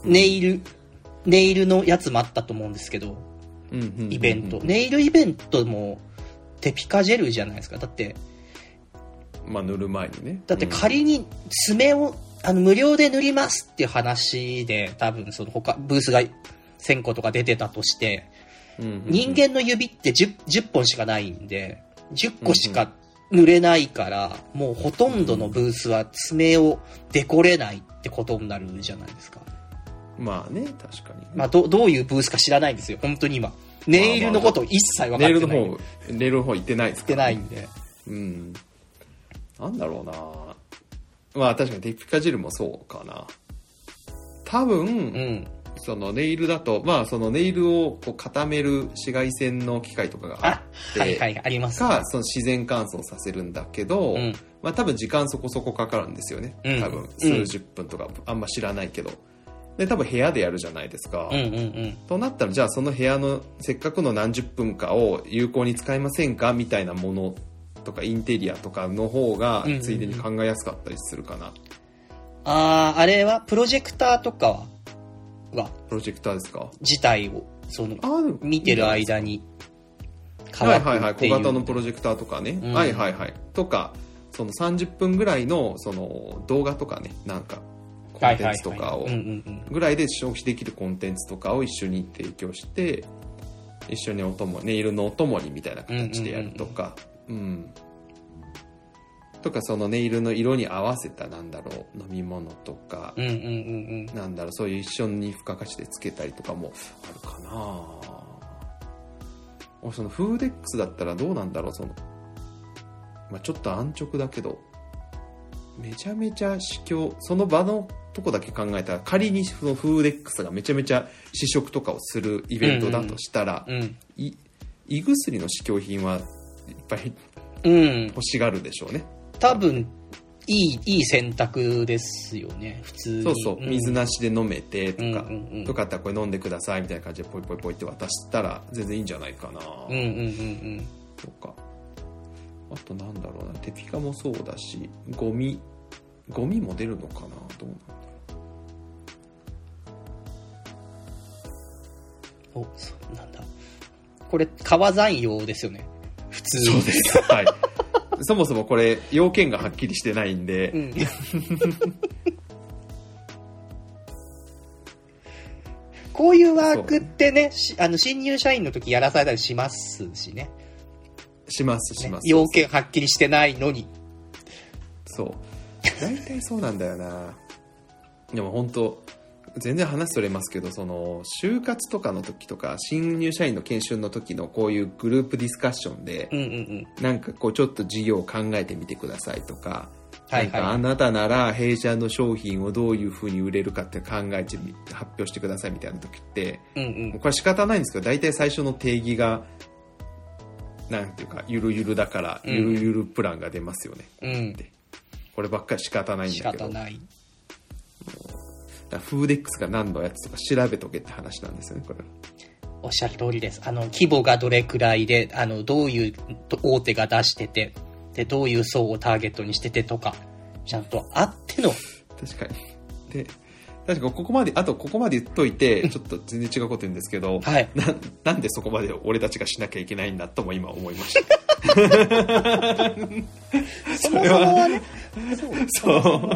ネイルのやつもあったと思うんですけど、イベント。ネイルイベントもテピカジェルじゃないですか。だって、 まあ塗る前にね。 だって仮に爪を、無料で塗りますっていう話で、多分そのブースが1000個とか出てたとして、人間の指って 10本しかないんで、10個しか塗れないから、もうほとんどのブースは爪をデコれないってことになるじゃないですか。 まあね、確かに。 まあどういうブースか知らないんですよ、本当に今。ネイルのこと一切分かってない。 ネイルの方行ってないですから、 行ってないんで。 なんだろうな。まあ確かにテピカジェルもそうかな。多分、そのネイルだと、まあそのネイルをこう固める紫外線の機械とかがあって、 あります、 か、その自然乾燥させるんだけど、まあ多分時間そこそこかかるんですよね。多分数十分とか、あんま知らないけど。で、多分部屋でやるじゃないですか。となったら、じゃあその部屋のせっかくの何十分かを有効に使いませんかみたいなものとかインテリアとかの方がついでに考えやすかったりするかな。 あれはプロジェクターとかはプロジェクターですか自体を見てる間に乾くっていう、小型のプロジェクターとかね、とかその30分ぐらいのその動画とかね、なんかコンテンツとかをぐらいで消費できるコンテンツとかを一緒に提供して、一緒にネイルのお供にみたいな形でやるとか、とかそのネイルの色に合わせた飲み物とか、そういう一緒に付加価値でつけたりとかもあるかな。そのフーデックスだったらどうなんだろう。まあ、ちょっと安直だけど、めちゃめちゃその場のとこだけ考えたら、仮にそのフーデックスがめちゃめちゃ試食とかをするイベントだとしたら、胃薬の試供品はいっぱい欲しがるでしょうね。 多分いい選択ですよね、普通に。 そう、水なしで飲めてとか、よかったらこれ飲んでくださいみたいな感じでポイポイポイって渡したら全然いいんじゃないかな。とか、あとなんだろうな、テピカもそうだし、ゴミも出るのかな、どうなんだろう。なんだこれ革残用ですよね、普通に。 そうです、はい。そもそもこれ要件がはっきりしてないんで、 こういうワークってね、新入社員の時やらされたりしますしね。 します、 要件はっきりしてないのに。 そう大体そうなんだよな。でも本当全然話それますけど、その就活とかの時とか新入社員の研修の時のこういうグループディスカッションで、なんかこうちょっと事業を考えてみてくださいとか、なんかあなたなら弊社の商品をどういうふうに売れるかって考えて発表してくださいみたいな時って、これ仕方ないんですけど、大体最初の定義がなんていうかゆるゆるだから、ゆるゆるプランが出ますよね、こればっかり仕方ないんだけど、 仕方ない。 フーデックスが何のやつとか調べとけって話なんですよね、これ。 おっしゃる通りです。規模がどれくらいで、どういう大手が出してて、で、どういう層をターゲットにしててとか、ちゃんとあっての。 確かに。で、確かここまで言っといて、ちょっと全然違うこと言うんですけど、なんでそこまで俺たちがしなきゃいけないんだとも今思いました。 そもそもはね。 そう。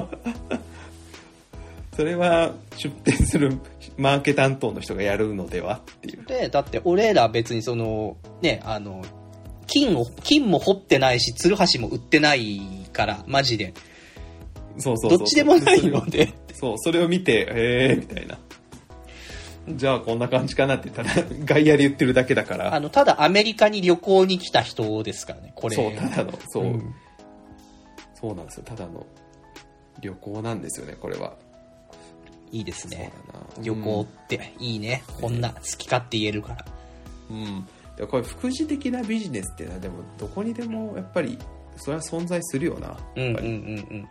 それは出店するマーケ担当の人がやるのではっていう。 で、だって俺ら別にね、金も掘ってないし、ツルハシも売ってないから、マジで。 そう。 どっちでもないので。 そう、それを見て、みたいな。じゃあこんな感じかなって言ったら、外野で言ってるだけだから。 ただアメリカに旅行に来た人ですからね、これ。 そう、ただの、そう。そうなんですよ、ただの旅行なんですよね、これは。 いいですね。旅行っていいね。こんな好き勝手言えるから。 でこれ副次的なビジネスっていうのはでもどこにでもやっぱりそれは存在するよな。やっぱり。なん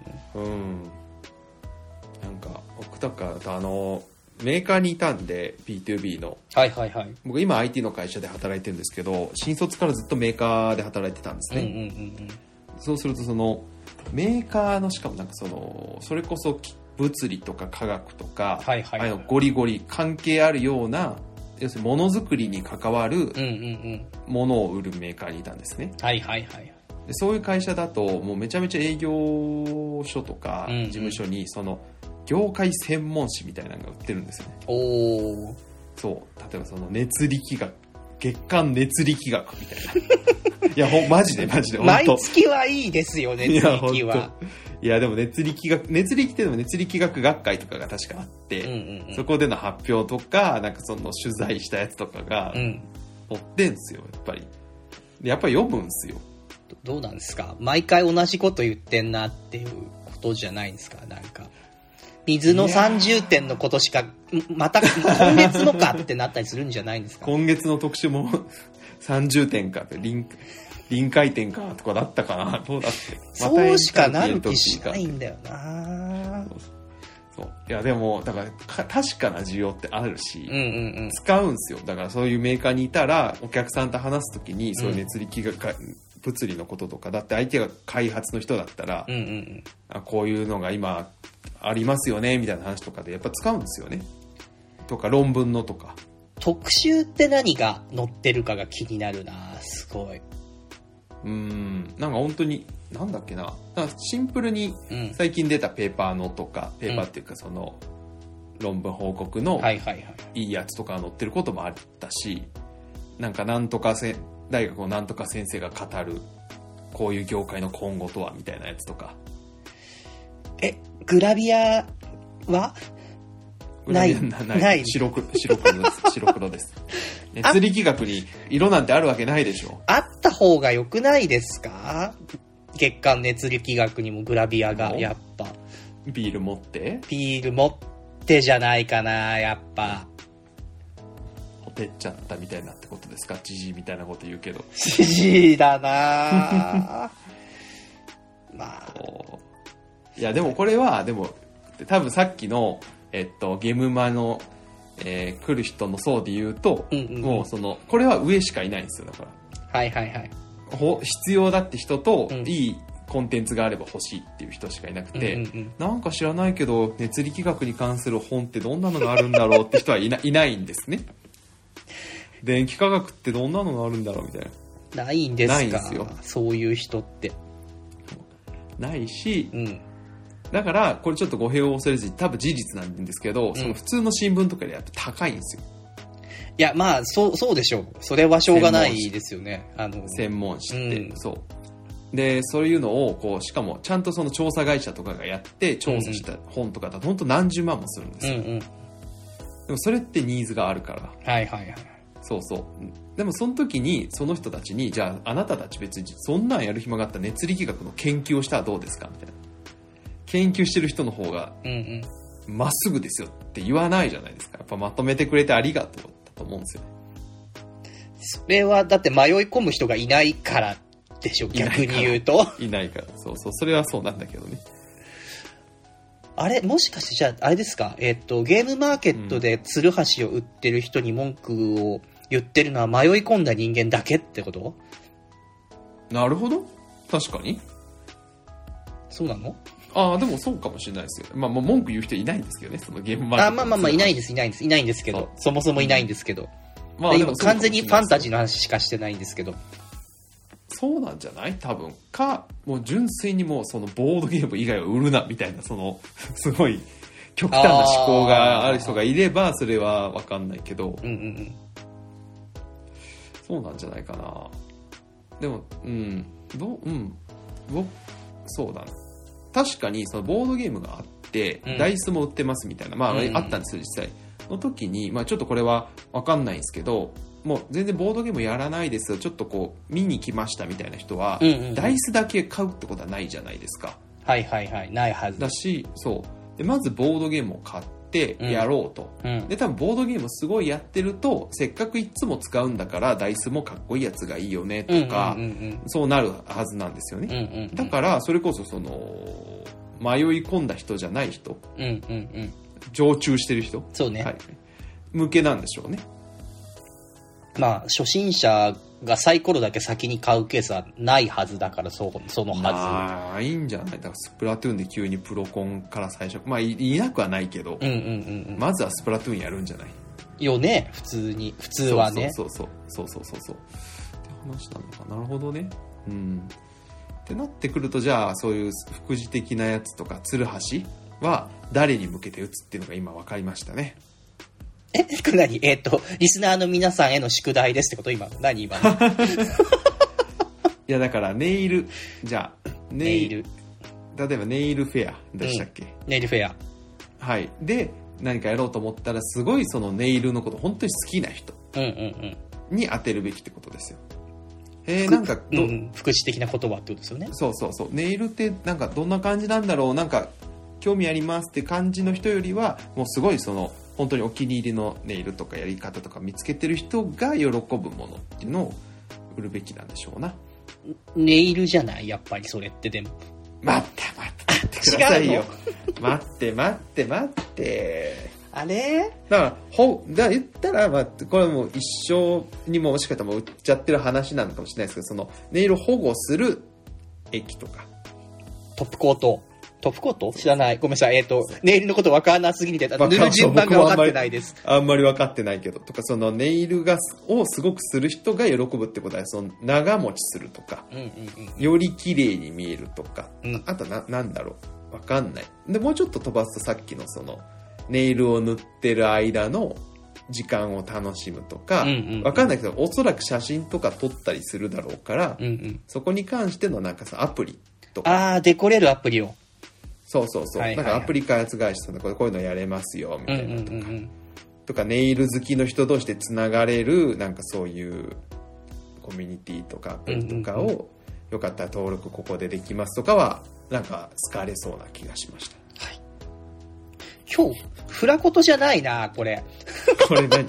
か僕とかメーカーにいたんで B2B の。僕今 IT の会社で働いてるんですけど、新卒からずっとメーカーで働いてたんですね。そうするとそのメーカーのしかもなんかそれこそ物理とか科学とか、 はいはいはい、 ゴリゴリ関係あるような、要するにものづくりに関わるものを売るメーカーにいたんですね。 はいはいはい。 でそういう会社だともうめちゃめちゃ営業所とか事務所にその業界専門誌みたいなのが売ってるんですよね。 おー。 そう。例えばその熱力学、月間熱力学みたいな。いやマジで毎月はいいですよね、熱力は。 いやでも熱力ってでも熱力学学会とかが確かあって、そこでの発表とかなんかその取材したやつとかが載ってんすよ、やっぱり。でやっぱり読むんすよ。 どうなんですか、毎回同じこと言ってんなっていうことじゃないんですか。なんか水の30点のことしかまた今月のかってなったりするんじゃないんですか。 今月の特集も30点かって臨界点かとかだったかな、どうだって、 そうしかなる気しないんだよな。 そういやでもだから確かな需要ってあるし、使うんすよ。だからそういうメーカーにいたらお客さんと話すときにそういう熱力学、物理のこととかだって相手が開発の人だったら、こういうのが今ありますよねみたいな話とかでやっぱ使うんですよね。とか論文のとか。 特集って何が載ってるかが気になるな。すごい。 なんか本当になんだっけな、なんかシンプルに最近出たペーパーのとか、ペーパーっていうかその論文報告のいいやつとか載ってることもあったし、なんかなんとか大学のなんとか先生が語るこういう業界の今後とはみたいなやつとか。 グラビアはない白黒です。熱力学に色なんてあるわけないでしょ。 あった方が良くないですか。月間熱力学にもグラビアがやっぱビール持ってじゃないかな。やっぱほてっちゃったみたいなってことですか。ジジイみたいなこと言うけどジジイだなまあいやでもこれはでも多分さっきのゲームマの、来る人の層で言うと、もうそのこれは上しかいないんですよ。だからはいはいはい、 必要だって人と、いいコンテンツがあれば欲しいっていう人しかいなくて、なんか知らないけど熱力学に関する本ってどんなのがあるんだろうって人はいないんですね。電気科学ってどんなのがあるんだろうみたいな。 ないんですか。 ないんですよ。 そういう人ってないし、だからこれちょっと語弊を恐れずに多分事実なんですけど、その普通の新聞とかでやっぱ高いんですよ。 いやまあそうでしょう。それはしょうがないですよね。 専門誌って、そうでそういうのをこうしかもちゃんとその調査会社とかがやって調査した本とかだと本当何十万もするんですよ。でもそれってニーズがあるから。 はいはいはい。 そうそう。でもその時にその人たちにじゃああなたたち別にそんなんやる暇があったら熱力学の研究をしたらどうですかみたいな。研究してる人の方がまっすぐですよって言わないじゃないですか。やっぱまとめてくれてありがとうだと思うんですよ。 それはだって迷い込む人がいないからでしょ。逆に言うといないから。そうそれはそうなんだけどね。 あれもしかしてじゃああれですか、ゲームマーケットでツルハシを売ってる人に文句を言ってるのは迷い込んだ人間だけってこと？なるほど。確かにそうなの？ でもそうかもしれないですよ。まあ文句言う人いないんですけどね、そのゲームマーケット。 まあいないんですけど、そもそもいないんですけど、今完全にファンタジーの話しかしてないんですけど。 そうなんじゃない？多分か、もう純粋にもうそのボードゲーム以外は売るなみたいな、そのすごい極端な思考がある人がいればそれは分かんないけど、そうなんじゃないかな。でもそうだな。確かにそのボードゲームがあって、ダイスも売ってますみたいな、あったんですよ実際の時に、ちょっとこれは分かんないんですけど、もう全然ボードゲームやらないですよ、ちょっとこう見に来ましたみたいな人は、ダイスだけ買うってことはないじゃないですか。 はいはいはい、ないはずだし、そうでまずボードゲームを買ってやろうと、で多分ボードゲームすごいやってると、せっかくいつも使うんだからダイスもかっこいいやつがいいよねとか、そうなるはずなんですよね。だからそれこそその迷い込んだ人じゃない人、常駐してる人、 そうね、 向けなんでしょうね。 まあ初心者がサイコロだけ先に買うケースはないはずだから、そのはず。 ああ、いいんじゃない。だからスプラトゥーンで急にプロコンから最初、まあいなくはないけど、まずはスプラトゥーンやるんじゃないよね、普通はね。 そうって話なのか。なるほどね。ってなってくると、じゃあそういう副次的なやつとかツルハシは誰に向けて打つっていうのが今分かりましたね。 何リスナーの皆さんへの宿題ですってこと今のいやだからネイル、じゃあネイル、例えばネイルフェアでしたっけ、 ネイルフェア、 はい。で何かやろうと思ったら、すごいそのネイルのこと本当に好きな人に当てるべきってことですよ。なんか副次的な言葉ってことですよね。 そうネイルってなんかどんな感じなんだろう、なんか興味ありますって感じの人よりは、もうすごいその本当にお気に入りのネイルとかやり方とか見つけてる人が喜ぶものっていうのを売るべきなんでしょうな。 ネイルじゃない、やっぱりそれって。でも待ってくださいよ。待ってあれだから言ったら、まあ、これもう一生にもしかしたらもう売っちゃってる話なのかもしれないですけど、そのネイルを保護する液とかトップコート知らない。ごめんなさい。ネイルのこと分からなすぎて、塗る順番が分かってないです。 あんまり分かってないけど。とか、そのネイルをすごくする人が喜ぶってことは、その長持ちするとか、より綺麗に見えるとか、あとなんだろう。分かんない。で、もうちょっと飛ばすとさっきのその、ネイルを塗ってる間の時間を楽しむとか、分かんないけど、おそらく写真とか撮ったりするだろうから、そこに関してのなんかさ、アプリとか。 デコれるアプリを。 そう、なんかアプリ開発会社さんでこういうのやれますよみたいなとか、とかネイル好きの人同士でつながれるなんかそういうコミュニティとかアプリとかをよかったら登録ここでできますとかはなんか使われそうな気がしました。はい。 今日フラコトじゃないなこれ。 これ何？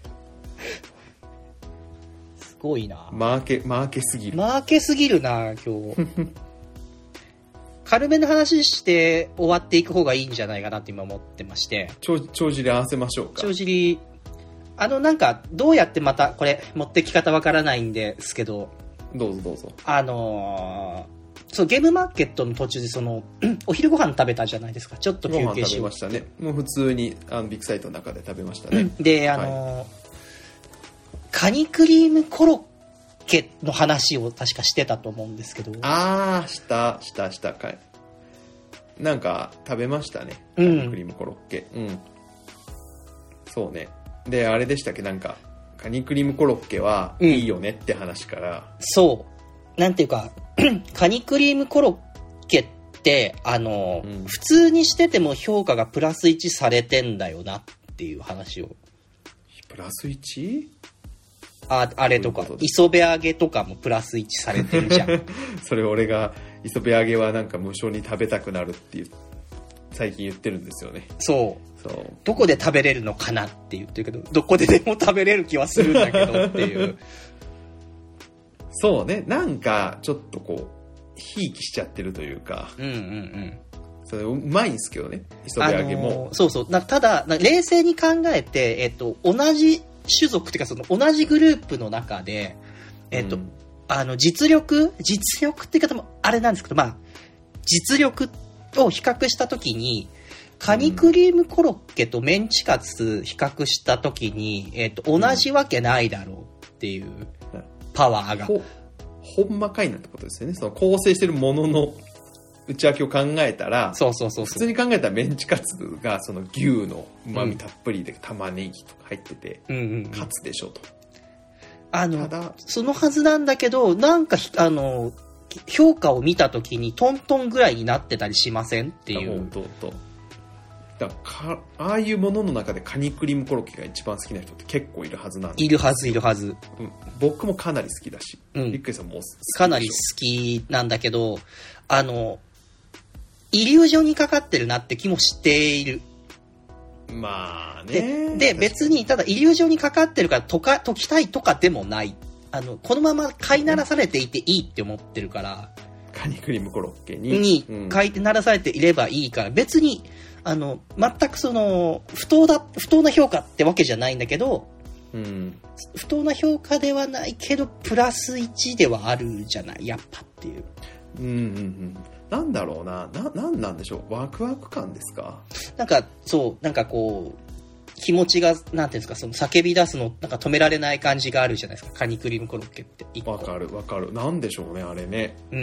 すごいな。 マーケすぎる。 マーケすぎるな今日。軽めの話して終わっていく方がいいんじゃないかなって今思ってまして。 帳尻合わせましょうか。 帳尻、なんか、どうやってまた、これ、持ってき方わからないんですけど。 どうぞ。 そう、ゲームマーケットの途中でお昼ご飯食べたじゃないですか。ちょっと休憩しよう。 ご飯食べましたね。もう普通に、ビッグサイトの中で食べましたね。 で、カニクリームコロッケの話を確かしてたと思うんですけど。 したかい。なんか食べましたね。カニクリームコロッケ。そうね。で、あれでしたっけ、なんかカニクリームコロッケはいいよねって話から。 そう。なんていうか、カニクリームコロッケって普通にしてても評価がプラス1されてんだよなっていう話を。 プラス 1？ あれとか磯辺揚げとかもプラス1されてるじゃん。 それ俺が磯辺揚げはなんか無償に食べたくなるっていう最近言ってるんですよね。 そうどこで食べれるのかなって言ってるけど、どこででも食べれる気はするんだけどっていうそうね、なんかちょっとこうひいきしちゃってるというか、それうまいんですけどね、磯辺揚げも、 ただ冷静に考えて、同じ種族っていうか同じグループの中で、実力って言い方もあれなんですけど、実力を比較したときに、カニクリームコロッケとメンチカツ比較したときに、同じわけないだろうっていうパワーが。 ほんまかいなってことですよね。その構成してるものの内訳を考えたら、普通に考えたらメンチカツがその牛の旨味たっぷりで玉ねぎとか入ってて、カツでしょと。ただそのはずなんだけど、なんか評価を見たときにトントンぐらいになってたりしませんっていう。 だからああいうものの中でカニクリームコロッケが一番好きな人って結構いるはずなんで。 いるはず、 僕もかなり好きだし、びっくりさんもかなり好きなんだけど、イリュージョンにかかってるなって気もしている。 まあね。 で別にただイリュージョンにかかってるから解きたいとかでもない。このまま飼いならされていていいって思ってるから。 カニクリームコロッケに飼いならされていればいいから、別に全く不当な評価ってわけじゃないんだけど、 うん、 不当な評価ではないけどプラス1ではあるじゃないやっぱっていう。 うんうんうん。なんだろうな、なんなんでしょう、ワクワク感ですか。 なんかそうなんかこう気持ちがなんていうんですか、その叫び出すのなんか止められない感じがあるじゃないですか、カニクリームコロッケって。 わかるわかる。なんでしょうねあれね。 うん。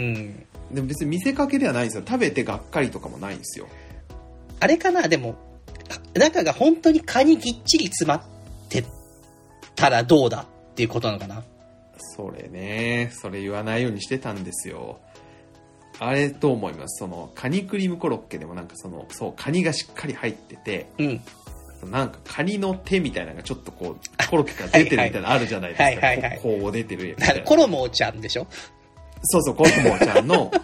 でも別に見せかけではないんですよ。食べてがっかりとかもないんですよ。 あれかな、でも中が本当にカニぎっちり詰まってたらどうだっていうことなのかな。 それね、それ言わないようにしてたんですよ。あれと思います。そのカニクリームコロッケでもなんかそうカニがしっかり入ってて、 うん、 なんかカニの手みたいなのがちょっとこうコロッケから出てるみたいなのあるじゃないですか。はいはいはい、こう出てるやつ。 コロモちゃんでしょ。 そうそうコロモちゃんの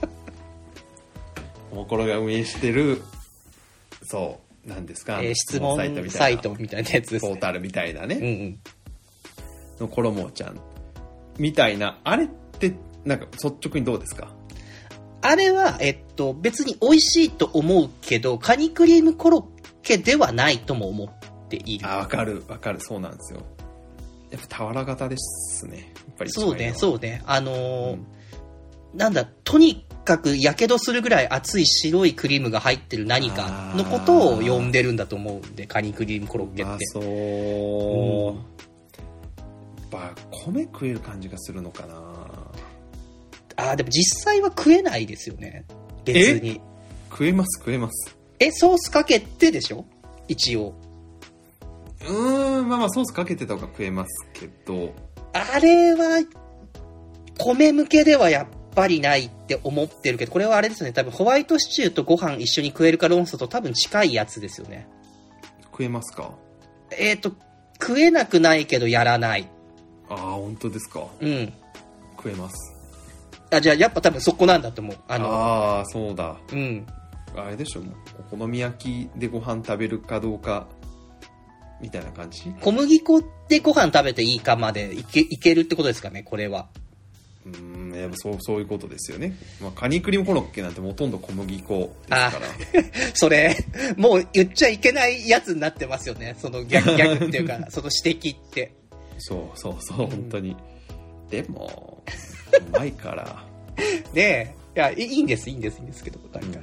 おころが運営してるそうなんですか、 質問サイトみたいなやつですね。 ポータルみたいなね、 うんうん、 のコロモちゃんみたいなあれってなんか率直にどうですか。 あれは別に美味しいと思うけどカニクリームコロッケではないとも思っている。 わかるわかる。そうなんですよ。やっぱ俵型ですね。やっぱりそうねそうね。なんだとにかくやけどするぐらい熱い白いクリームが入ってる何かのことを呼んでるんだと思うんで、カニクリームコロッケって。 そう、やっぱ米食える感じがするのかな。 でも実際は食えないですよね別に。 食えます食えます。 ソースかけてでしょ一応。 まあソースかけてた方が食えますけど、 あれは米向けではやっぱりないって思ってるけど、これはあれですね、多分ホワイトシチューとご飯一緒に食えるかローストと多分近いやつですよね。 食えますか。 食えなくないけどやらない。 本当ですか。 うん、 食えます。 じゃあやっぱ多分そこなんだと思う。 そうだ。 うん。 あれでしょ、もうお好み焼きでご飯食べるかどうかみたいな感じ。 小麦粉でご飯食べていいかまでいけるってことですかね、これは。 そういうことですよね。まあ、カニクリームコロッケなんてほとんど小麦粉ですから。 それもう言っちゃいけないやつになってますよね。その逆っていうかその指摘って。 そう本当に。でもうまいからねえ、いやいいんですけど、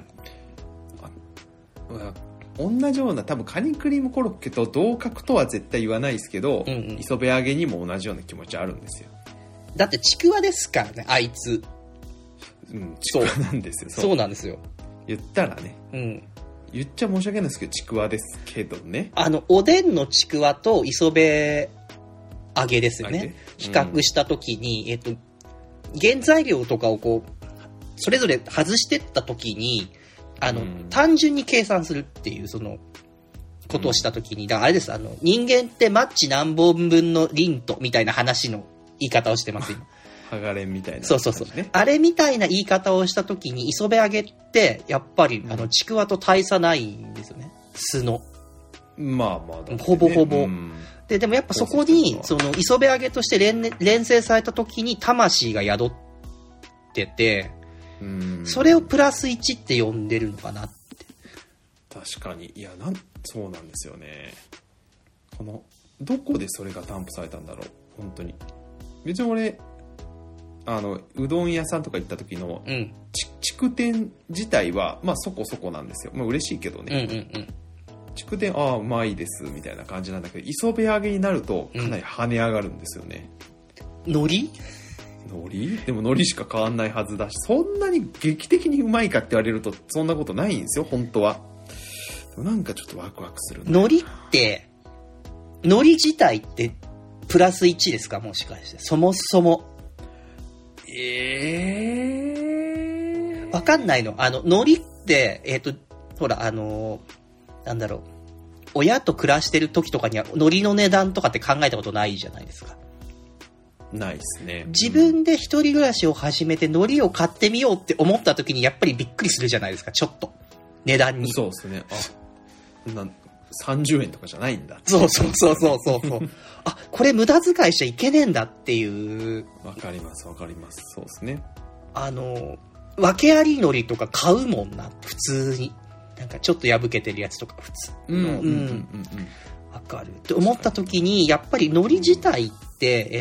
同じような多分カニクリームコロッケと同格とは絶対言わないですけど、磯辺揚げにも同じような気持ちあるんですよ。 だってちくわですからねあいつ。 ちくわなんですよ。 そうなんですよ。 言ったらね、言っちゃ申し訳ないですけどちくわですけどね。 おでんのちくわと磯辺揚げですよね。比較した時に、原材料とかをこうそれぞれ外してった時に単純に計算するっていうそのことをした時に、だからあれです、人間ってマッチ何本分のリントみたいな話の言い方をしてます今。 ハガレンみたいな、ね、 そうあれみたいな言い方をした時に磯辺揚げってやっぱりちくわと大差ないんですよね、素の。 まあね、 ほぼ、でもやっぱそこにその磯辺揚げとして連成された時に魂が宿ってて、それをプラス1って呼んでるのかなって。 確かに。いやそうなんですよね。どこでそれが担保されたんだろう本当に。別に俺うどん屋さんとか行った時の、筑天自体はまあそこそこなんですよ。まあ嬉しいけどね、筑天うまいですみたいな感じなんだけど、磯辺揚げになるとかなり跳ね上がるんですよね。 海苔でも海苔しか変わんないはずだし、そんなに劇的にうまいかって言われるとそんなことないんですよ本当は。なんかちょっとワクワクする。 海苔自体ってプラス1ですか、もしかして。そもそもわかんないの。海苔ってほらなんだろう、親と暮らしてる時とかには海苔の値段とかって考えたことないじゃないですか。 ないですね。 自分で一人暮らしを始めて海苔を買ってみようって思った時にやっぱりびっくりするじゃないですか、ちょっと値段に。 そうですね。30円とかじゃないんだ。 そうこれ無駄遣いしちゃいけねえんだっていう。 わかります。そうですね。 訳あり海苔とか買うもんな、普通に。なんかちょっと破けてるやつとか普通。 わかるって思った時に、やっぱり海苔自体って、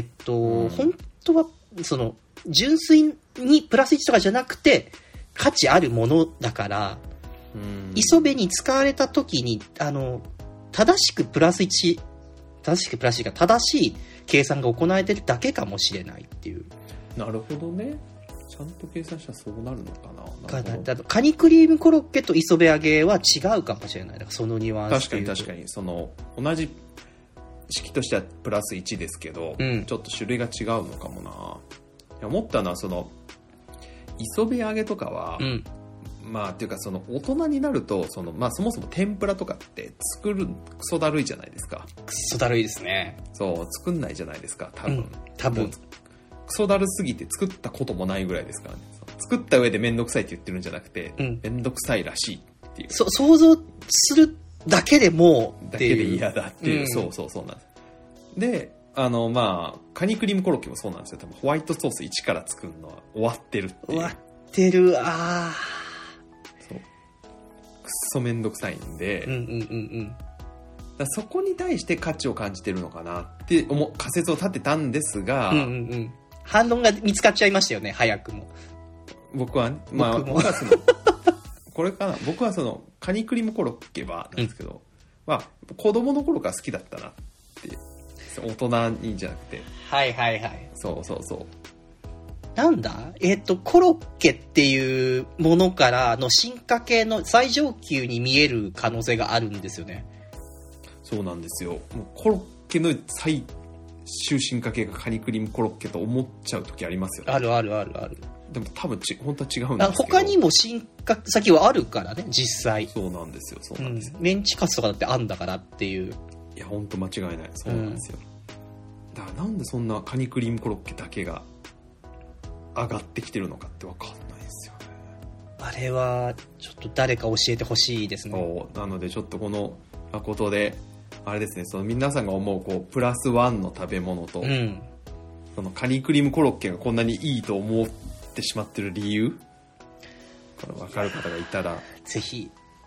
本当はその純粋にプラス1とかじゃなくて価値あるものだから、磯辺に使われた時に正しくプラス1、正しい計算が行われてるだけかもしれないっていう。 なるほどね。ちゃんと計算したらそうなるのかな。 だとカニクリームコロッケと磯辺揚げは違うかもしれない。だからそのニュアンス。 確かにその同じ式としてはプラス1ですけど、ちょっと種類が違うのかもな。いや思ったのはその磯辺揚げとかは、まあっていうかその大人になるとそのまあそもそも天ぷらとかって作るクソだるいじゃないですか。 クソだるいですね。 そう作んないじゃないですか多分。クソだるすぎて作ったこともないぐらいですからね。作った上でめんどくさいって言ってるんじゃなくて、めんどくさいらしいっていう。 想像するだけでもだけで嫌だっていう、そうなんです。で、まあカニクリームコロッケもそうなんですよ。多分ホワイトソース一から作るのは終わってるっていう。 終わってる。 そう。くっそめんどくさいんで、だそこに対して価値を感じてるのかなって仮説を立てたんですが、 反論が見つかっちゃいましたよね、早くも。 僕は僕はそのこれかな、僕はそのカニクリームコロッケはなんですけど、まあ子供の頃から好きだったなっていう、大人にじゃなくて、そうなんだコロッケっていうものからの進化系の最上級に見える可能性があるんですよね。 そうなんですよ。もうコロッケの最終進化系がカニクリームコロッケと思っちゃう時ありますよね。 ある。 でも多分本当は違うんですけど。 他にも進化先はあるからね、実際。 そうなんですよ。 メンチカツとかだってあんだからっていう。 いや本当間違いない。そうなんですよ。だからなんでそんなカニクリームコロッケだけが上がってきてるのかって分かんないですよね。 あれはちょっと誰か教えてほしいですね。 なのでちょっとこのことであれですね、その皆さんが思うこうプラス1の食べ物と、そのカニクリームコロッケがこんなにいいと思ってしまってる理由、これ分かる方がいたらぜひ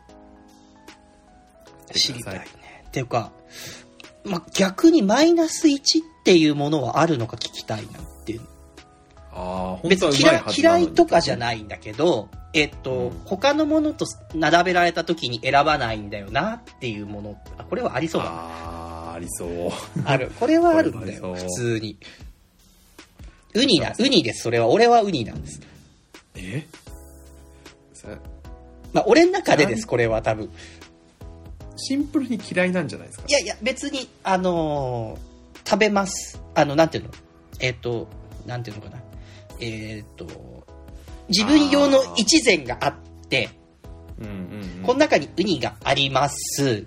知りたいね。っていうか、逆にマイナス1っていうものはあるのか聞きたいなっていう。別に嫌いとかじゃないんだけど、他のものと並べられた時に選ばないんだよなっていうもの、これはありそうだな。 ありそう。 これはあるんだよ、普通に。ウニです、それは。俺はウニなんです。俺の中でです、これは多分。 シンプルに嫌いなんじゃないですか。 いや、別に、食べます。なんていうのなんていうのかな。自分用の一膳があって、この中にウニがあります。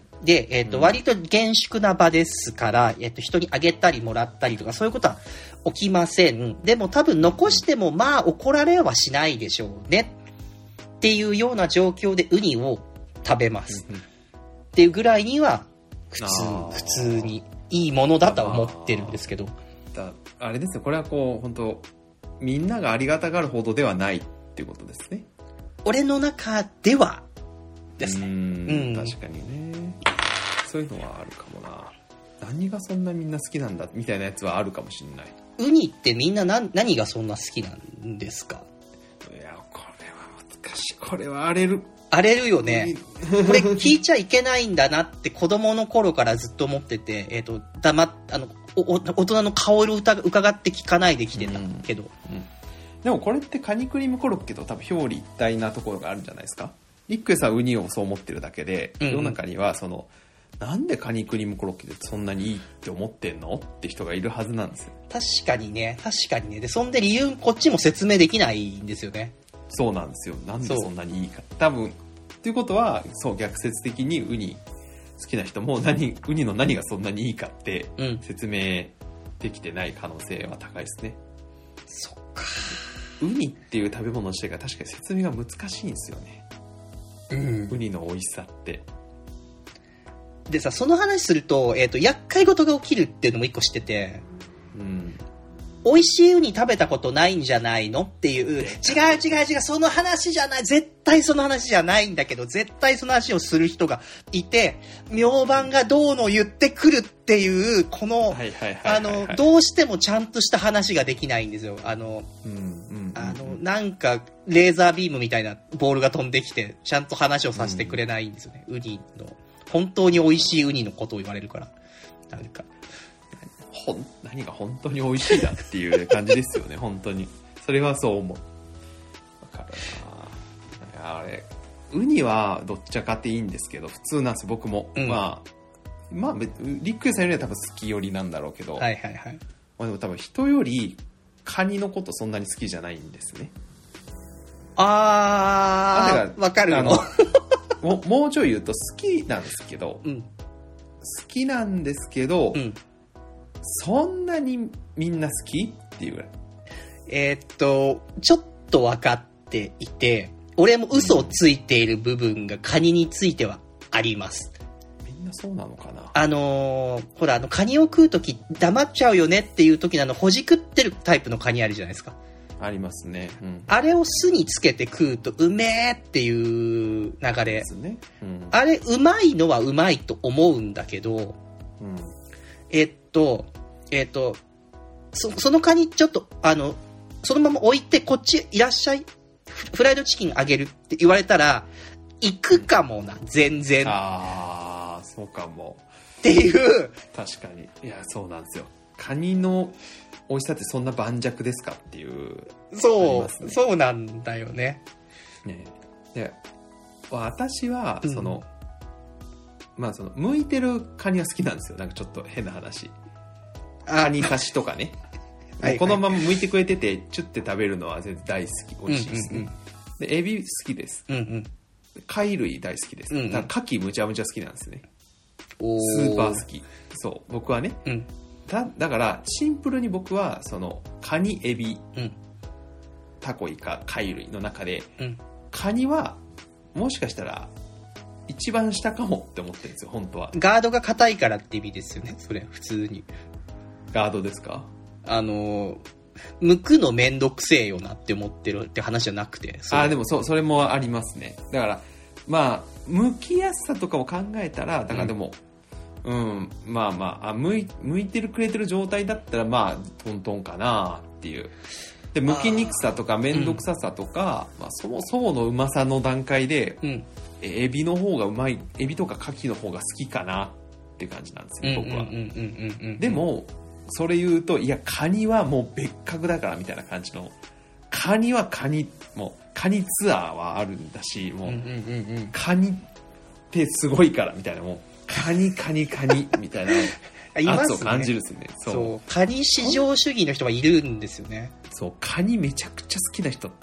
で、割と厳粛な場ですから、人にあげたりもらったりとか、そういうことは起きません。でも多分残しても、怒られはしないでしょうね。っていうような状況でウニを食べます。っていうぐらいには、普通にいいものだとは思ってるんですけど。 あれですよ、これはこう、本当みんながありがたがるほどではないっていうことですね。 俺の中ではですね。 確かにね。そういうのはあるかもな。何がそんなみんな好きなんだみたいなやつはあるかもしれない。 ウニってみんな何がそんな好きなんですか？ いや、これは難しい。これは荒れるよね。これ聞いちゃいけないんだなって子供の頃からずっと思ってて、大人の顔色を伺って聞かないできてたけど、 でもこれってカニクリームコロッケと多分表裏一体なところがあるんじゃないですか。リックさんウニをそう思ってるだけで、世の中にはそのなんでカニクリームコロッケでそんなにいいって思ってんのって人がいるはずなんですよ。 確かにね。でそんで理由こっちも説明できないんですよね。 そうなんですよ。なんでそんなにいいか。多分っていうことは逆説的にウニ好きな人もウニの何がそんなにいいかって説明できてない可能性は高いですね。 そっか。 ウニっていう食べ物自体が確かに説明が難しいんですよね。ウニの美味しさって。 でさ、その話すると、厄介事が起きるっていうのも一個知ってて、美味しいウニ食べたことないんじゃないのっていう、違う、その話じゃない、絶対その話じゃないんだけど、絶対その話をする人がいて、明晩がどうの言ってくるっていう、この、どうしてもちゃんとした話ができないんですよ。なんか、レーザービームみたいなボールが飛んできて、ちゃんと話をさせてくれないんですよね。ウニの、本当に美味しいウニのことを言われるから。なんか。 何が本当に美味しいだっていう感じですよね、本当に。それはそう思う。わかるな。あれ、ウニはどっちかっていいんですけど、普通なんですよ、僕も。まあ、リックさんよりは多分好き寄りなんだろうけど、まあでも多分人よりカニのことそんなに好きじゃないんですね。 わかるの。 もうちょい言うと好きなんですけど、好きなんですけど、そんなにみんな好きっていうぐらい。 ちょっと分かっていて、俺も嘘をついている部分がカニについてはあります。 みんなそうなのかな。 ほら、カニを食うとき黙っちゃうよねっていうときのほじくってるタイプのカニあるじゃないですか。 ありますね。 あれを酢につけて食うとうめえっていう流れ。ですね。あれ、うまいのはうまいと思うんだけど、そのカニちょっと、そのまま置いてこっちいらっしゃい。フライドチキンあげるって言われたら、行くかもな、全然。 そうかも。 っていう。 確かに。いや、そうなんですよ。カニの美味しさってそんな盤石ですかっていう。 そうなんだよね。 で、私は、剥いてるカニは好きなんですよ。なんかちょっと変な話。カニ刺しとかね。このまま剥いてくれてて、チュッて食べるのは全然大好き。美味しいですね。で、エビ好きです。貝類大好きです。だから牡蠣むちゃむちゃ好きなんですね。スーパー好き。そう、僕はね。だからシンプルに僕はカニ、エビ、タコ、イカ、貝類の中で、カニはもしかしたら一番下かもって思ってるんですよ、本当は。 ガードが硬いからって意味ですよね、それ普通に。 ガードですか？ 剥くのめんどくせえよなって思ってるって話じゃなくて。 でもそれもありますね。だからまあ剥きやすさとかを考えたら、だからでも、剥いてくれてる状態だったらトントンかなっていう。で、剥きにくさとかめんどくささとか、そもそものうまさの段階で、エビの方がうまい、エビとか牡蠣の方が好きかなっていう感じなんですよ、僕は。でもそれ言うと、いやカニはもう別格だからみたいな感じの、カニはカニ、もうカニツアーはあるんだし、もうカニってすごいからみたいな、もうカニみたいな圧を感じるんですよね。 そうカニ至上主義の人がいるんですよね。 そう、カニめちゃくちゃ好きな人って、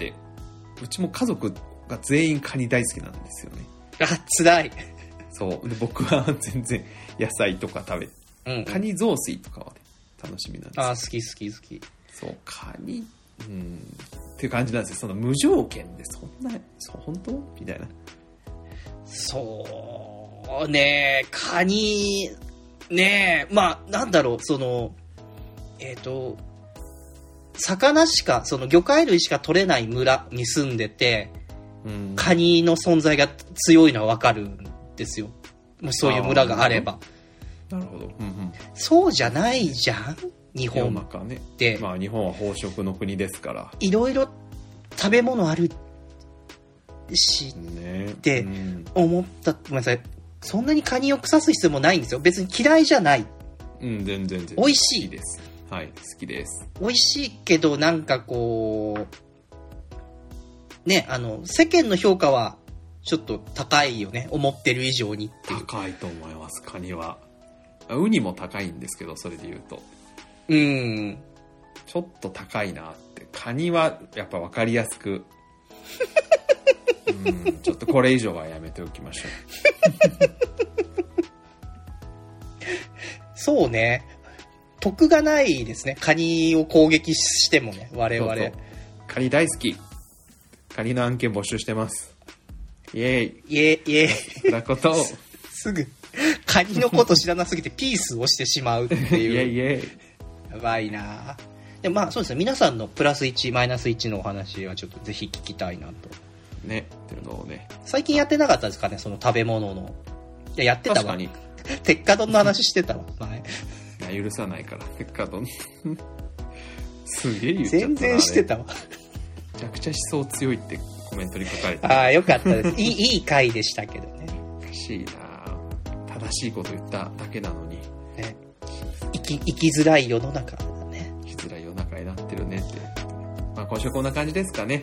うちも家族が全員カニ大好きなんですよね。 辛い。 そうで、僕は全然野菜とか食べて、カニ雑炊とかはね、楽しみなんですよ。 好き。 そう、カニ、っていう感じなんですよ。無条件でそんな、本当みたいな。 そうね、カニね、なんだろう、魚しか、魚介類しか取れない村に住んでて、カニの存在が強いのはわかるんですよ。もしそういう村があれば。 なるほど。 そうじゃないじゃん、日本って。 日本は飽食の国ですから。 いろいろ食べ物あるし、って思った。ごめんなさい。そんなにカニを腐す必要もないんですよ。別に嫌いじゃない。 全然。美味しいです。はい、好きです。 美味しいけど、なんかこう、ね、世間の評価はちょっと高いよね。思ってる以上にっていう。 高いと思います、カニは。ウニも高いんですけど、それで言うと。ちょっと高いなって。カニはやっぱ分かりやすく。ちょっとこれ以上はやめておきましょう。 そうね。得がないですね。カニを攻撃してもね、我々。そうカニ大好き。カニの案件募集してます。イエーイ。 イエーイ。 なことを。 すぐ、カニのこと知らなすぎてピースをしてしまうっていう。 イエーイイエーイ。 やばいな。でそうですね。皆さんのプラス1、マイナス1のお話はちょっとぜひ聞きたいなとねっていうのをね。 最近やってなかったですかね、その食べ物の。いや、やってたわ。確かに。鉄火丼の話してたわ、前。 いや、許さないから、鉄火丼。すげえ言っちゃったな。 全然してたわ。 めちゃくちゃ思想強いってコメントに書かれて。 ああ、よかったです。いい回でしたけどね。 おかしいな。正しいこと言っただけなのに。 ね、生きづらい世の中だね。 生きづらい世の中になってるねって。まあ今週こんな感じですかね。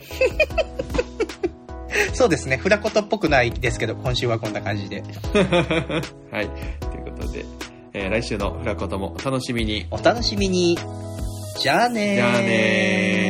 そうですね。フラコトっぽくないですけど、今週はこんな感じで。 はい。ということで、来週のフラコトもお楽しみに。 お楽しみに。じゃあねー。 じゃあねー。